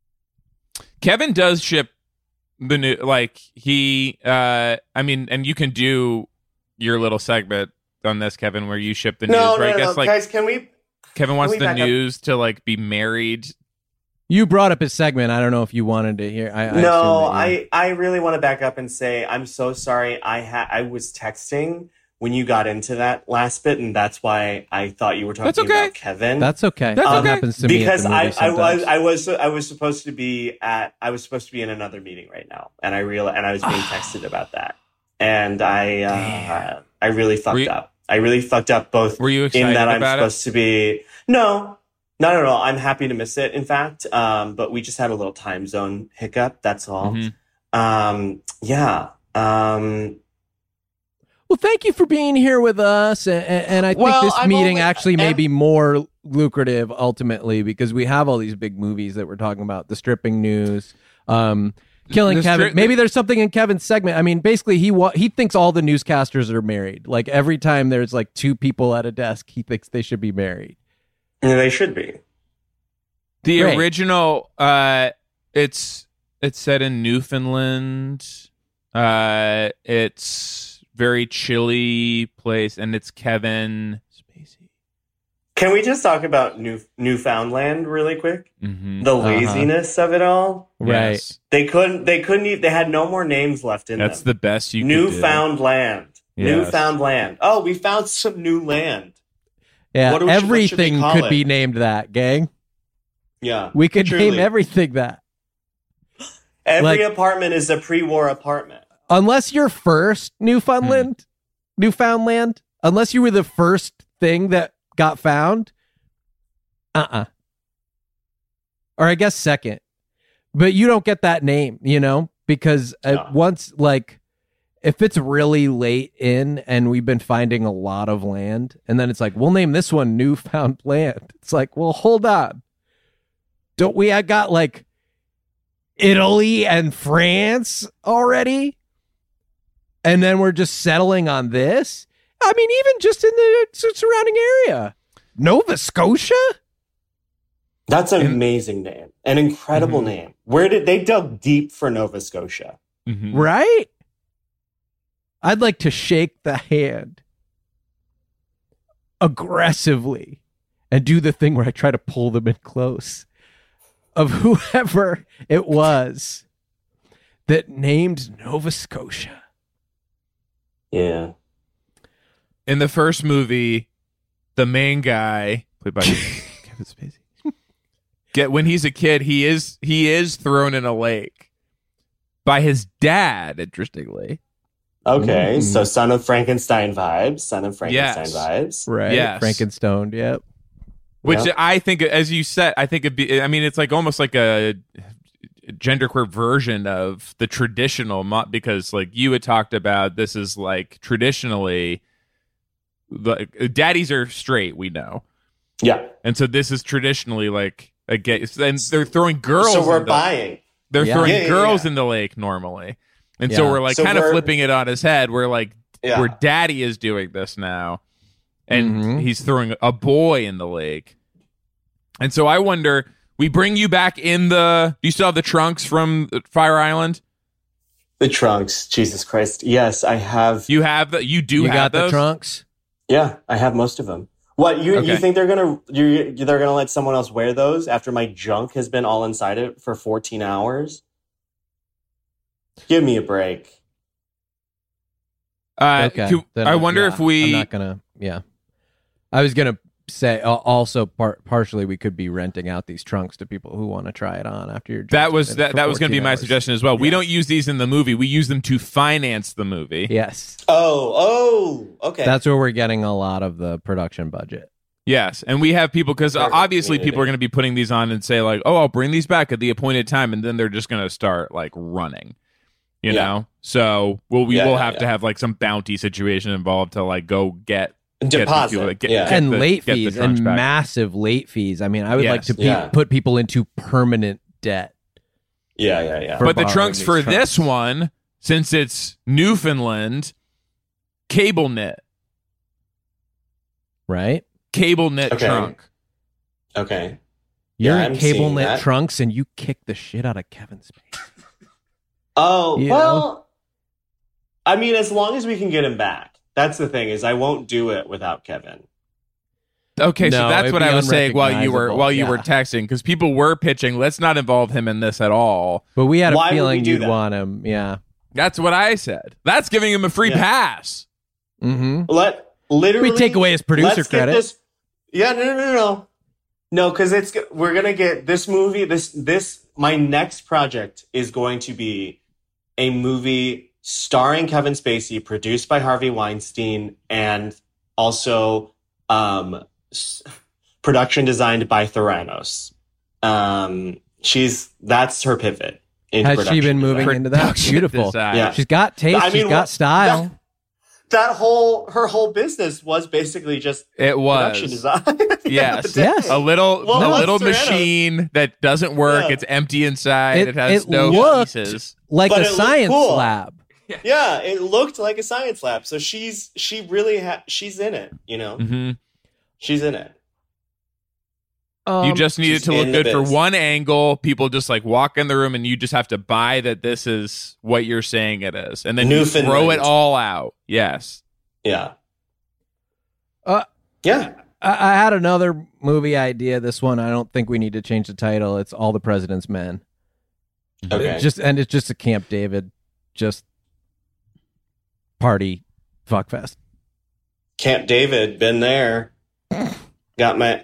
Kevin does ship the new, like he. uh I mean, and you can do your little segment on this, Kevin, where you ship the No, news. no, Where I no, guess no. like Guys, can we? Kevin wants we the back up? news to like be married. You brought up his segment. I don't know if you wanted to hear. I, I No, assume that you- I, I really want to back up and say I'm so sorry. I had I was texting when you got into that last bit, and that's why I thought you were talking That's okay. about Kevin. That's okay. That's that okay. happens to me because at the movie I, I sometimes. was I was I was supposed to be at I was supposed to be in another meeting right now, and I real and I was being texted about that, and I uh, I really fucked you- up. I really fucked up both Were you excited in that I'm about it? supposed to be no. Not at all. I'm happy to miss it, in fact. Um, but we just had a little time zone hiccup. That's all. Mhm. Um, yeah. Um, Well, thank you for being here with us, and, and I think Well, this I'm meeting only- actually may and- be more lucrative ultimately because we have all these big movies that we're talking about, the stripping news, um, killing The Kevin. stri- Maybe there's something in Kevin's segment. I mean, basically, he wa- he thinks all the newscasters are married. Like every time there's like two people at a desk, he thinks they should be married. yeah, they should be. The Great. original, uh, it's it's set in Newfoundland. Uh, it's very chilly place, and it's Kevin Spacey. Can we just talk about New Newfoundland really quick? Mm-hmm. The laziness of it all. Right. Yes. They couldn't. They couldn't. Even, they had no more names left in That's them. the best you could Newfoundland. Yes. Newfoundland. Oh, we found some new land. Yeah, What do we- what should we everything call could it? be named that, gang. Yeah, We could truly. name everything that. Every like- apartment is a pre-war apartment. Unless you're first Newfoundland, Newfoundland, unless you were the first thing that got found, uh-uh. Or I guess second. But you don't get that name, you know, because uh, No. once, like, if it's really late in and we've been finding a lot of land, and then it's like, we'll name this one Newfoundland. It's like, well, hold on. Don't we, I got like Italy and France already? And then we're just settling on this? I mean, even just in the s- surrounding area. Nova Scotia? That's an amazing name. An incredible Mhm. name. Where did they dug deep for Nova Scotia? Mhm. Right? I'd like to shake the hand aggressively and do the thing where I try to pull them in close of whoever it was that named Nova Scotia. Yeah. In the first movie, the main guy played by Kevin Spacey. Get when he's a kid, he is he is thrown in a lake by his dad. Interestingly, Okay, Mm. so Son of Frankenstein vibes. Son of Frankenstein Yes. vibes. Right? Yes. Frankenstone, yep. which Yep. I think, as you said, I think it'd be. I mean, it's like almost like a genderqueer version of the traditional, mo- because like you had talked about, this is like traditionally, like daddies are straight, we know, Yeah. and so this is traditionally like a gay, and they're throwing girls. So we're in the, buying. They're Yeah. throwing Yeah, yeah, girls yeah. in the lake normally, and Yeah. so we're like So kind of we're- flipping it on his head. We're like, Yeah. where Daddy is doing this now, and Mhm. he's throwing a boy in the lake. And so I wonder, we bring you back in the. Do you still have the trunks from Fire Island? The trunks, Jesus Christ. Yes, I have. You have the. You do You have got those? the trunks? Yeah, I have most of them. What you Okay. you think they're gonna you they're gonna let someone else wear those after my junk has been all inside it for fourteen hours? Give me a break. Uh, Okay. can- Then I wonder yeah, if we. I'm not gonna. Yeah, I was gonna say uh, also part partially we could be renting out these trunks to people who want to try it on after your. That was that. That was going to be my suggestion as well. We Yes. don't use these in the movie. We use them to finance the movie. Yes, Oh, oh, okay. that's where we're getting a lot of the production budget. Yes, and we have people because uh, Perfect obviously community. people are going to be putting these on and say like, "Oh, I'll bring these back at the appointed time," and then they're just going to start like running. You Yeah. know, so well, we Yeah, will yeah, have to yeah. have like some bounty situation involved to like go get get these Deposit. people- get- yeah. get And the- late get the fees trunks and back. massive late fees. I mean, I would like Yes. to pe- Yeah. put people into permanent debt. yeah, yeah, yeah. For But the borrowing trunks these for trunks. this one, since it's Newfoundland, cable knit, Right? cable knit Okay. trunk. Okay. You're Yeah, in I'm cable seeing knit that. trunks and you kick the shit out of Kevin Spacey. Oh, You well, I mean, as long as we can get him back. That's the thing is I won't do it without Kevin. Okay, so No, that's it'd what be I was saying while you were unrecognizable, while you were yeah. texting because people were pitching. Let's not involve him in this at all. But we had a Why would we feeling do you'd that? want him. Yeah. That's what I said. That's giving him a free Yeah. pass. Mm-hmm. Let literally We take away his producer let's get credit. this- yeah, no, no, no, no, no, because it's we're gonna get this movie. This this my next project is going to be a movie starring Kevin Spacey, produced by Harvey Weinstein, and also um, s- production designed by Theranos. Um, she's that's her pivot. into Has she production been moving design. into that? Production Beautiful. design. Yeah. She's got taste. I She's mean, got what- style. That, that whole her whole business was basically just It production was. design. at the end of Yes. the day. Yes. A little, Well, a what's little Theranos? machine that doesn't work. Yeah. It's empty inside. It- It, has it no looked- pieces. Like But a it looked science cool. lab. Yeah, it looked like a science lab. So she's she really ha- she's in it. You know, hmm she's in it. Um, you just need it she's to look in the good for biz. one angle. People just like walk in the room, and you just have to buy that this is what you're saying it is, and then you throw Newfoundland. it all out. Yes. Yeah. Uh, Yeah. I, I had another movie idea. This one, I don't think we need to change the title. It's All the President's Men. Okay. It just and it's just a Camp David, just party fuckfest. Camp David, been there. Got my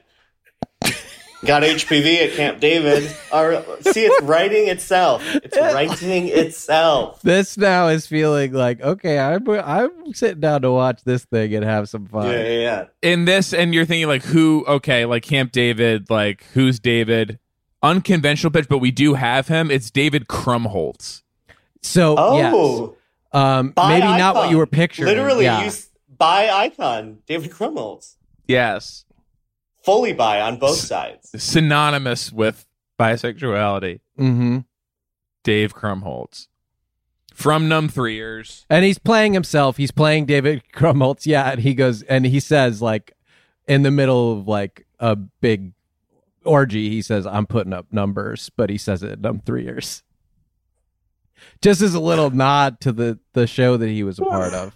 got H P V at Camp David. Our, see, it's writing itself. It's writing itself. This now is feeling like okay. I'm I'm sitting down to watch this thing and have some fun. Yeah, yeah, yeah. In this, and you're thinking like, who? Okay, like Camp David. Like, who's David? Unconventional pitch, but we do have him. It's David Krumholtz. So yes, Oh, um, by maybe not what Icon. you were picturing. Literally, yeah. you s- by Icon, David Krumholtz. Yes, Fully by on both sides. synonymous with bisexuality. Mm-hmm. Dave Krumholtz from Numb Three Years. And he's playing himself. He's playing David Krumholtz. Yeah, and he goes and he says like in the middle of like a big orgy, he says, "I'm putting up numbers," but he says it in Numb Three Years. Just as a little nod to the the show that he was a part of.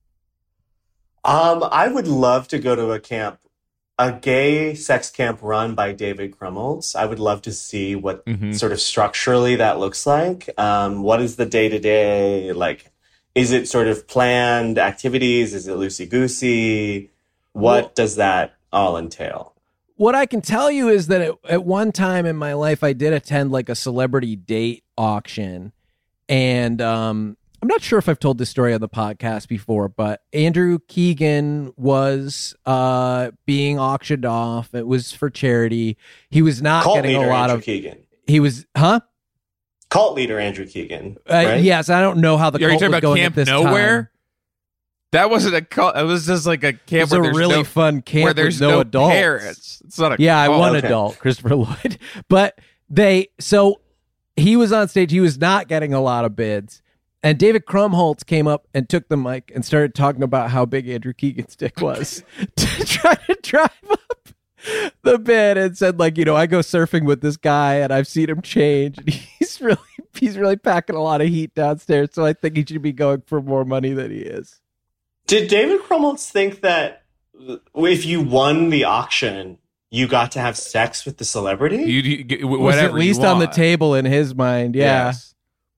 Um, I would love to go to a camp, a gay sex camp run by David Krumholtz. I would love to see what Mhm. sort of structurally that looks like. Um, what is the day to day like? Is it sort of planned activities? Is it loosey goosey? What Well- does that all entail? What I can tell you is that at, at one time in my life, I did attend like a celebrity date auction. And um, I'm not sure if I've told this story on the podcast before, but Andrew Keegan was uh, being auctioned off. It was for charity. He was not Cult getting leader a lot Andrew of. Keegan. He was, huh? Cult leader Andrew Keegan. Uh, right? Yes, I don't know how the Are you cult talking was about going Camp at this Nowhere? time. That wasn't a cult. It was just like a It camp was where a there's really no, fun camp where there's with no, adults. parents. It's not a Yeah, I cult. won okay. adult, Christopher Lloyd. But they, so he was on stage. He was not getting a lot of bids. And David Krumholtz came up and took the mic and started talking about how big Andrew Keegan's dick was to try to drive up the bit, and said, like, you know, I go surfing with this guy and I've seen him change. And he's really, he's really packing a lot of heat downstairs. So I think he should be going for more money than he is. Did David Krumholtz think that if you won the auction, you got to have sex with the celebrity? You, you whatever, was at least you on the want. table in his mind. Yeah. Yes.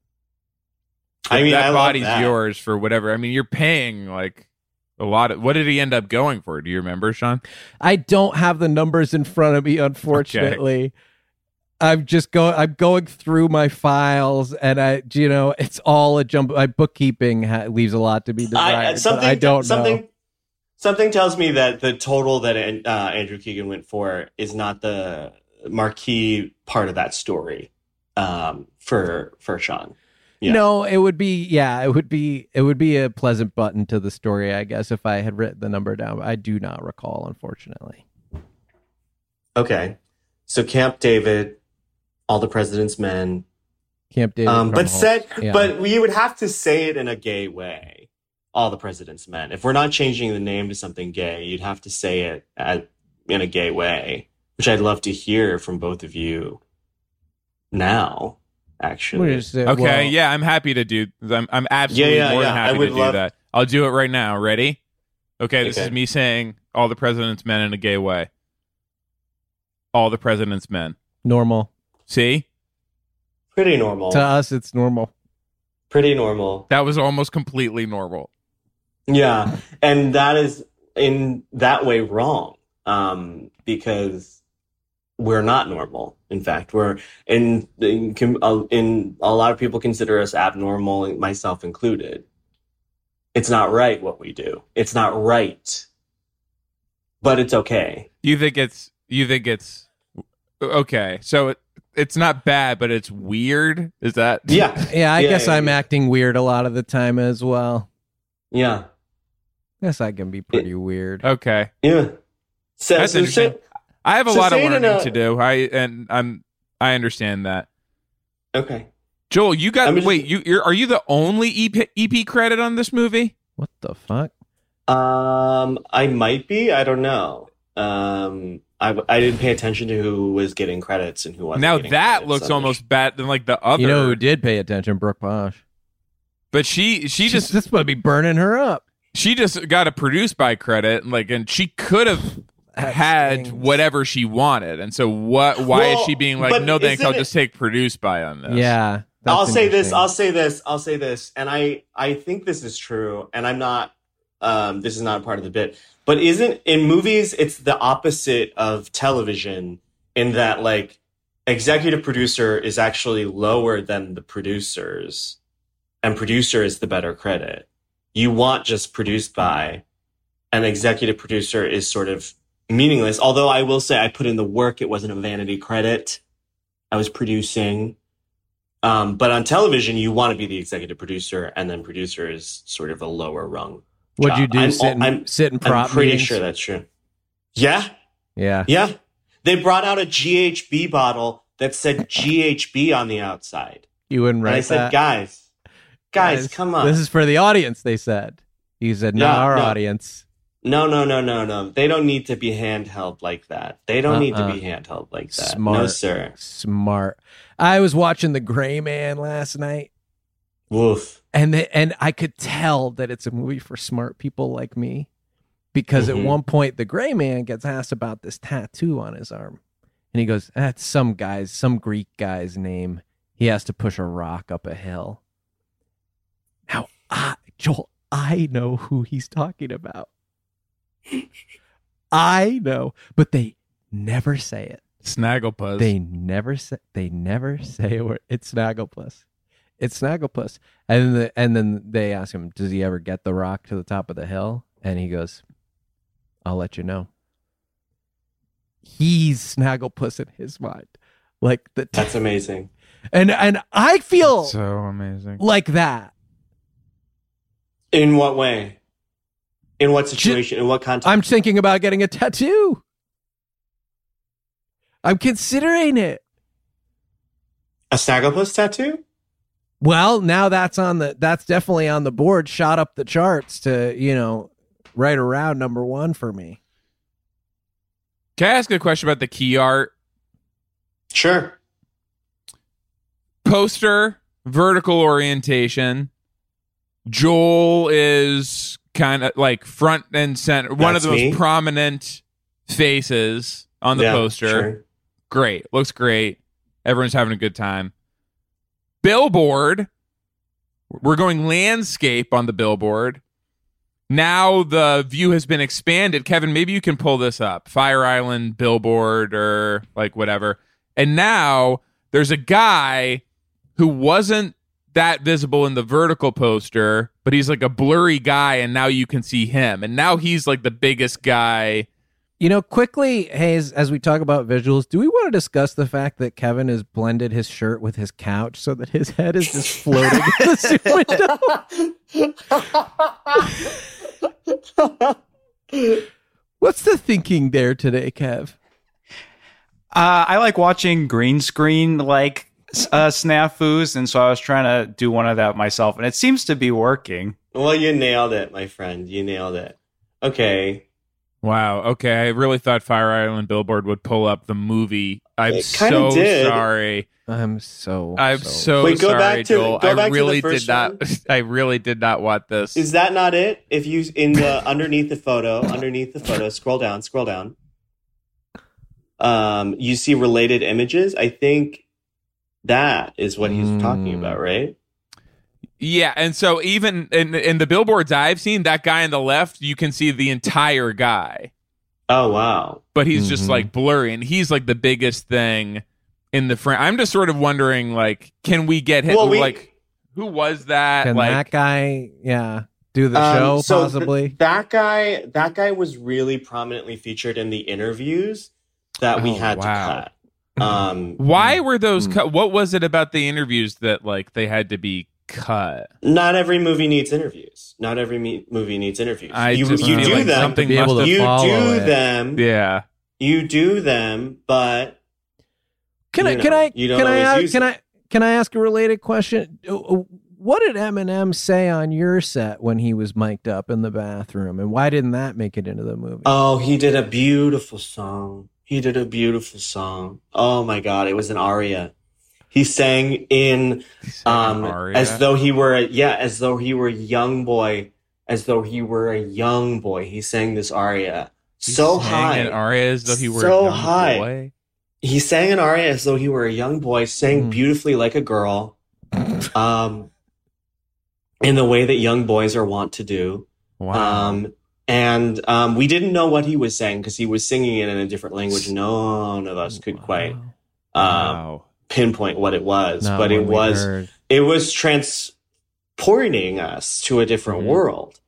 I mean, that I love body's that. yours for whatever. I mean, you're paying like a lot of. What did he end up going for? Do you remember, Sean? I don't have the numbers in front of me, unfortunately. Okay. I'm just going. I'm going through my files, and I, you know, it's all a jump. My bookkeeping ha- leaves a lot to be desired. I, something, I don't something, know. Something tells me that the total that uh, Andrew Keegan went for is not the marquee part of that story um, for for Sean. Yeah. No, it would be, yeah, it would be, it would be a pleasant button to the story, I guess, if I had written the number down. I do not recall, unfortunately. Okay, so Camp David, All the President's Men, Camp David, um, but said, yeah. but we would have to say it in a gay way. All the President's Men. If we're not changing the name to something gay, you'd have to say it at, in a gay way, which I'd love to hear from both of you now. Actually, it, okay, well, yeah, I'm happy to do. I'm, I'm absolutely yeah, yeah, more yeah. than happy I would to do love... that. I'll do it right now. Ready? Okay, this okay. is me saying all the President's Men in a gay way. All the President's Men. Normal. See? Pretty normal. To us, it's normal. Pretty normal. That was almost completely normal. Yeah, and that is in that way wrong, um, because we're not normal. In fact, we're in, in in a lot of people consider us abnormal, myself included. It's not right what we do. It's not right, but it's okay. You think it's you think it's okay? So it, it's not bad, but it's weird. Is that? Yeah, yeah. I yeah, guess yeah, I'm yeah. acting weird a lot of the time as well. Yeah. Guess I can be pretty weird. Okay. Yeah. So, That's so, interesting. so, I have a so lot of say it in learning a- to do. I and I'm I understand that. okay. Joel, you got I'm just- wait. You you're, are you the only E P, E P credit on this movie? What the fuck? Um, I might be. I don't know. Um, I I didn't pay attention to who was getting credits and who wasn't. Now getting that credits looks on the almost bad than like the other. You know who did pay attention? Brooke Posh. But she she She's just this might be burning her up. she just got a produced by credit, like, and she could have That had stings. whatever she wanted. And so what? Why is Well, she being like, but no thanks? isn't I'll it- just take produced by on this. Yeah. that's I'll say this. interesting. I'll say this. I'll say this. And I, I think this is true. And I'm not, um, this is not a part of the bit, but isn't in movies, it's the opposite of television in that like executive producer is actually lower than the producers and producer is the better credit. You want just produced by, an executive producer is sort of meaningless. Although I will say I put in the work. It wasn't a vanity credit. I was producing. Um, but on television, you want to be the executive producer, and then producer is sort of a lower rung. What'd you job. do? I'm, sit, in, I'm, sit in I'm prop pretty meetings? sure that's true. Yeah, Yeah. yeah. They brought out a G H B bottle that said G H B on the outside. You wouldn't And write I said, that. guys, guys, come on. This is for the audience, they said. You said, not Yeah, our no. audience. No, no, no, no, no. They don't need to be handheld like that. They don't need to Uh-uh. be handheld like that. Smart. No, sir. Smart. I was watching The Gray Man last night, Woof. and the, and I could tell that it's a movie for smart people like me, because Mhm. at one point the Gray Man gets asked about this tattoo on his arm, and he goes, "That's some guy's, some Greek guy's name. He has to push a rock up a hill." Now, I, Joel, I know who he's talking about. I know, but they never say it. Snagglepuss. They never say. They never say a word. It's Snagglepuss. It's Snagglepuss. And then the, and then they ask him, "Does he ever get the rock to the top of the hill?" And he goes, "I'll let you know." He's Snagglepuss in his mind, like the. T- That's amazing. and and I feel so amazing. like that. In what way? In what situation? In what context? I'm thinking about getting a tattoo. I'm considering it. A Snagglepuss tattoo? Well, now that's on the that's definitely on the board, shot up the charts to, you know, right around number one for me. Can I ask a question about the key art? Sure. Poster, vertical orientation. Joel is kind of like front and center, one of That's the most me. prominent faces on the Yeah, poster. sure. Great. Looks great. Everyone's having a good time. Billboard. We're going landscape on the billboard. Now the view has been expanded. Kevin, maybe you can pull this up. Fire Island billboard or like whatever. And now there's a guy who wasn't that visible in the vertical poster, but he's like a blurry guy, and now you can see him. And now he's like the biggest guy. You know, quickly, Hayes, as we talk about visuals, do we want to discuss the fact that Kevin has blended his shirt with his couch so that his head is just floating in the window? What's the thinking there today, Kev? Uh, I like watching green screen like uh, snafus, and so I was trying to do one of that myself, and it seems to be working. Well, you nailed it, my friend. You nailed it. Okay. Wow. Okay. I really thought Fire Island billboard would pull up the movie. I'm It kinda so did. sorry. I'm so. I'm so, so Wait, go sorry, back to- Joel. go I back to the really first did not. one. I really did not want this. Is that not it? If you in the underneath the photo, underneath the photo, scroll down, scroll down. Um, you see related images. I think that is what he's Mm. talking about, right? Yeah, and so even in in the billboards I've seen, that guy on the left, you can see the entire guy, Oh wow. but he's just Mhm. like blurry, and he's like the biggest thing in the frame. I'm just sort of wondering, like, can we get him? Well, we- like, who was that? Can like, that guy, yeah, do the Um, show so possibly? th- that guy, that guy was really prominently featured in the interviews that we Oh, had wow. to cut. Um, why were those Hmm. cut? What was it about the interviews that like they had to be cut? not every movie needs interviews. Not every me- movie needs interviews. I you just you feel do like them. something Be able must to have. You follow do it. them. Yeah. You do them, but Can I you can know, I you don't can I always ask, use can it. I can I ask a related question? Uh, uh, What did Eminem say on your set when he was mic'd up in the bathroom, and why didn't that make it into the movie? Oh, he did a beautiful song. He did a beautiful song. Oh my God, it was an aria. He sang in um aria? as though he were a, yeah, as though he were a young boy, as though he were a young boy. He sang this aria He so sang high. an aria as though he were So a young high. boy. He sang an aria as though he were a young boy, sang Mm. beautifully like a girl. Um in the way that young boys are wont to do. Wow. Um, and um, we didn't know what he was saying because he was singing it in a different language. None of us could quite um, wow. pinpoint what it was, Not but when it we was heard. it was transporting us to a different Mhm. world.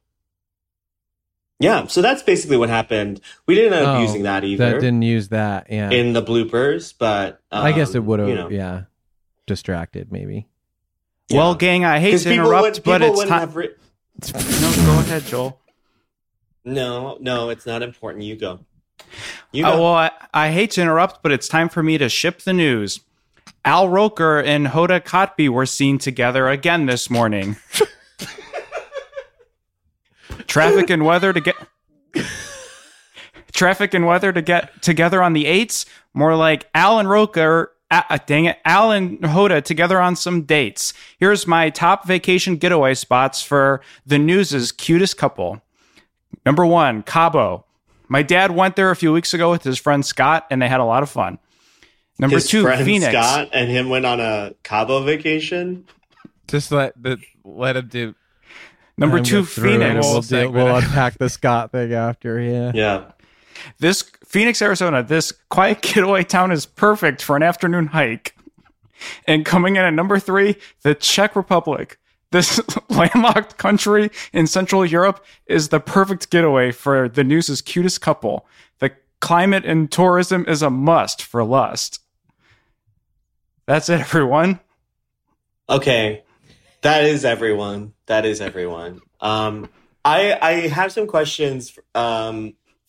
Yeah, so that's basically what happened. We didn't end up Oh, using that either That didn't use that. Yeah, in the bloopers, but um, I guess it would have. You know, Yeah, distracted maybe. yeah. Well, gang, I hate 'Cause to people interrupt, would- but people it's wouldn't time. have ri- No, go ahead, Joel. no, no, it's not important. You go. You Uh, go. well, I, I hate to interrupt, but it's time for me to ship the news. Al Roker and Hoda Kotb were seen together again this morning. Traffic and weather to get traffic and weather to get together on the eights. More like Al and Roker. Uh, dang it, Al and Hoda together on some dates. Here's my top vacation getaway spots for the news's cutest couple. Number one, Cabo. My dad went there a few weeks ago with his friend Scott, and they had a lot of fun. Number His two, friend Phoenix. Scott and him went on a Cabo vacation. Just let the let him do. Number I'm two, gonna throw it in. Phoenix. We'll, Whole do- segment. we'll unpack the Scott thing after. Yeah. Yeah. This Phoenix, Arizona. This quiet getaway town is perfect for an afternoon hike. And coming in at number three, the Czech Republic. This landlocked country in Central Europe is the perfect getaway for the news's cutest couple. The climate and tourism is a must for lust. That's it, everyone. Okay. That is everyone. That is everyone. Um, I I have some questions um,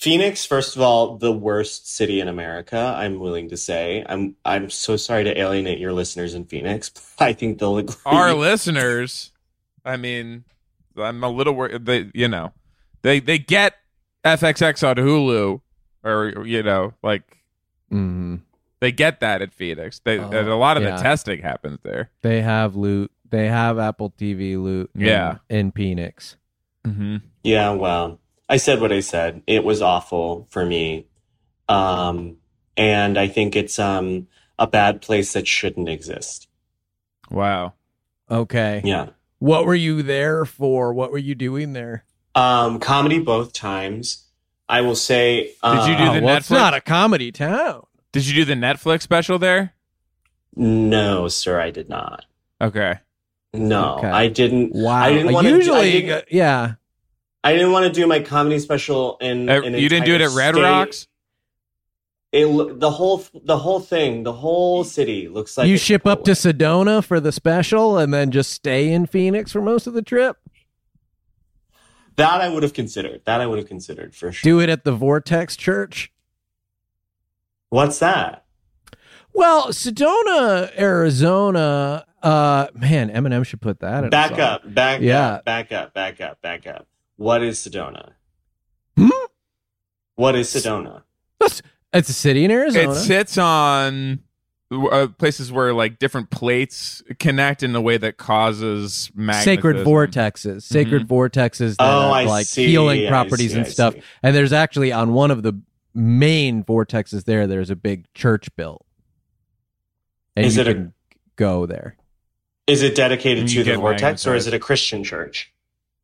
Phoenix, first of all, the worst city in America, I'm willing to say. I'm I'm so sorry to alienate your listeners in Phoenix. I think they'll agree. Our listeners, I mean, I'm a little worried. They, you know, they they get F X X on Hulu, or you know, like Mm-hmm. they get that at Phoenix. They Oh, and a lot of yeah. the testing happens there. They have loot. They have Apple T V loot. in- Yeah. in Phoenix. Mm-hmm. Yeah, well, I said what I said. It was awful for me. Um, and I think it's um a bad place that shouldn't exist. Wow. Okay. Yeah. What were you there for? What were you doing there? Um, comedy both times. I will say. Did you do uh, the well, it's Netflix? not a comedy town. Did you do the Netflix special there? No, sir, I did not. Okay. No, Okay. I didn't. Wow. I didn't want to. Usually, I didn't, uh, yeah. I didn't want to do my comedy special in. Uh, in you didn't do it entire at Red state. Rocks? It lo- the whole the whole thing, the whole city looks like you a ship up to Chipotle. Sedona for the special and then just stay in Phoenix for most of the trip? That I would have considered. That I would have considered for sure. Do it at the Vortex Church? What's that? Well, Sedona, Arizona. Uh, man, Eminem should put that in. a Back song. up, back Yeah. up, back up, back up, back up. What is Sedona? Hmm? What is Sedona? It's, it's a city in Arizona. It sits on uh, places where like different plates connect in a way that causes Sacred magnetism. vortexes, sacred vortexes that Oh, are I like see, healing I properties see, and I stuff. see. And there's actually on one of the main vortexes there, there's a big church built. And Is you it a- can go there. Is it dedicated And to you the get vortex, or is magnetized. it a Christian church?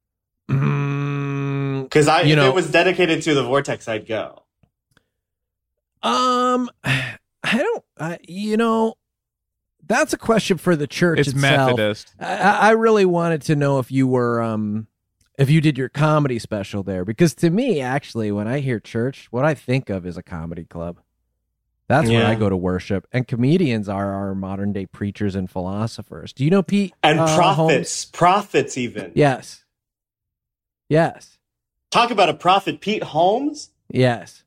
Mm, Because I, You if know- it was dedicated to the vortex, I'd go. um, I don't. I, you know, that's a question for the church It's itself. Methodist. I, I really wanted to know if you were um if you did your comedy special there, because to me, actually, when I hear church, what I think of is a comedy club. That's where Yeah. I go to worship, and comedians are our modern day preachers and philosophers. Do you know Pete And uh, prophets, Holmes? prophets even. Yes, yes, Talk about a prophet, Pete Holmes. yes.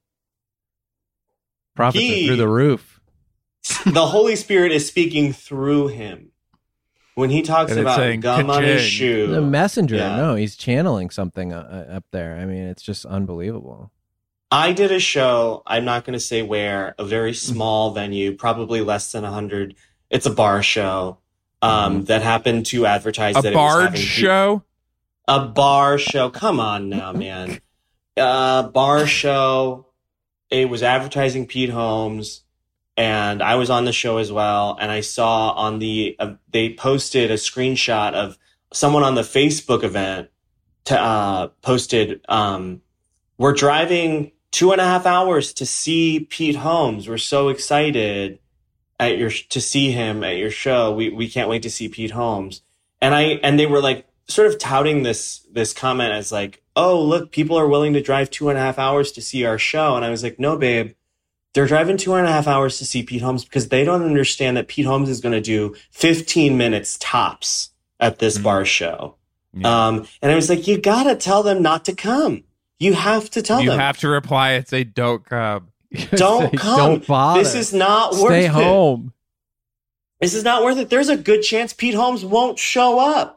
Prophets He- are through the roof. The Holy Spirit is speaking through him when he talks And it's about saying, gum on his "Ka-ching." shoe. The messenger, Yeah. no, he's channeling something uh, uh, up there. I mean, it's just unbelievable. I did a show, I'm not going to say where, a very small venue, probably less than one hundred. It's a bar show um, that happened to advertise A that it was barge having pe- show? A bar show. Come on now, man. Uh, bar show. It was advertising Pete Holmes, and I was on the show as well. And I saw on the, uh, they posted a screenshot of someone on the Facebook event to, uh, posted, um, we're driving two and a half hours to see Pete Holmes. We're so excited at your to see him at your show. We we can't wait to see Pete Holmes. And I and they were like sort of touting this this comment as like, oh look, people are willing to drive two and a half hours to see our show. And I was like, no, babe, they're driving two and a half hours to see Pete Holmes because they don't understand that Pete Holmes is going to do fifteen minutes tops at this Mhm. bar show. Yeah. Um, and I was like, you gotta tell them not to come. You have to tell You them. have to reply and say, don't come. Don't Say, come. Don't bother. This is not worth Stay it. home. This is not worth it. There's a good chance Pete Holmes won't show up.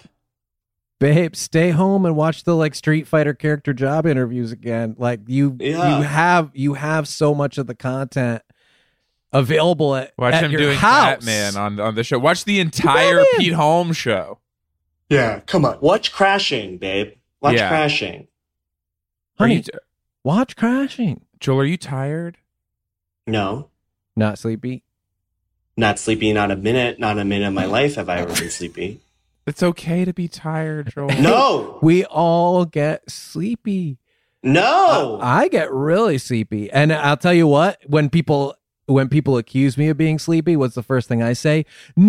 Babe, stay home and watch the like Street Fighter character job interviews again. Like you Yeah. you have you have so much of the content available at, Watch at him your doing house. Batman on, on the show. Watch the entire Batman. Pete Holmes show. Yeah, come on. Watch Crashing, babe. Watch Yeah. Crashing. Are Honey, you t- watch Crashing. Joel, are you tired? No, Not sleepy. not sleepy, not a minute, not a minute of my life have I ever been sleepy. It's okay to be tired, Joel. No, We all get sleepy. no. I get really sleepy. And I'll tell you what, when people when people accuse me of being sleepy, what's the first thing I say?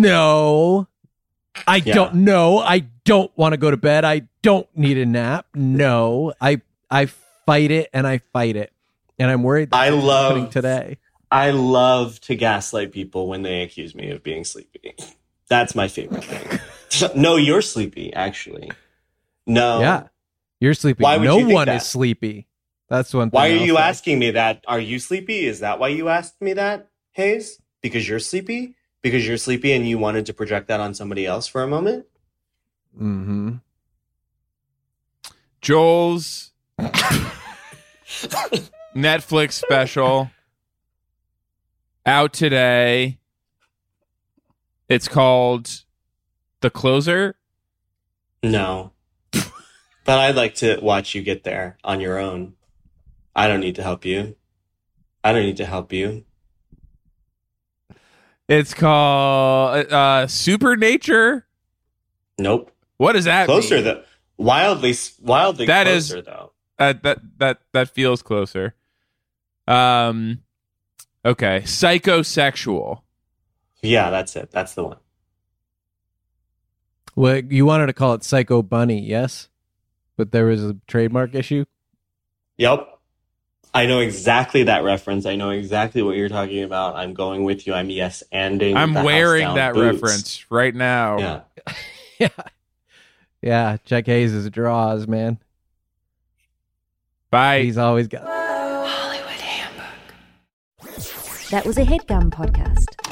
No. I Yeah. don't know. I don't want to go to bed. I don't need a nap. No. I I fight it and I fight it. And I'm worried that's I what's love- happening today. I love to gaslight people when they accuse me of being sleepy. That's my favorite thing. No, you're sleepy, actually. No. Yeah. You're sleepy. Why would no you think one that? is sleepy. That's one thing. Why are I'll you say. asking me that? Are you sleepy? Is that why you asked me that, Hayes? Because you're sleepy? Because you're sleepy and you wanted to project that on somebody else for a moment? Mm-hmm. Joel's Netflix special out today. It's called The Closer. No. But I'd like to watch you get there on your own. I don't need to help you. I don't need to help you. It's called uh, Supernature. Nope. What does that Closer mean? though. Wildly, wildly That closer is- though. Uh, that that that feels closer. Um, okay, Psychosexual. Yeah, that's it. That's the one. Well, you wanted to call it Psycho Bunny, yes? But there was a trademark issue? Yep. I know exactly that reference. I know exactly what you're talking about. I'm going with you. I'm yes-anding. I'm the wearing house down that boots. reference right now. Yeah. Yeah. Yeah, Jack Hayes' draws, man. Bye. He's always got... That was a HeadGum podcast.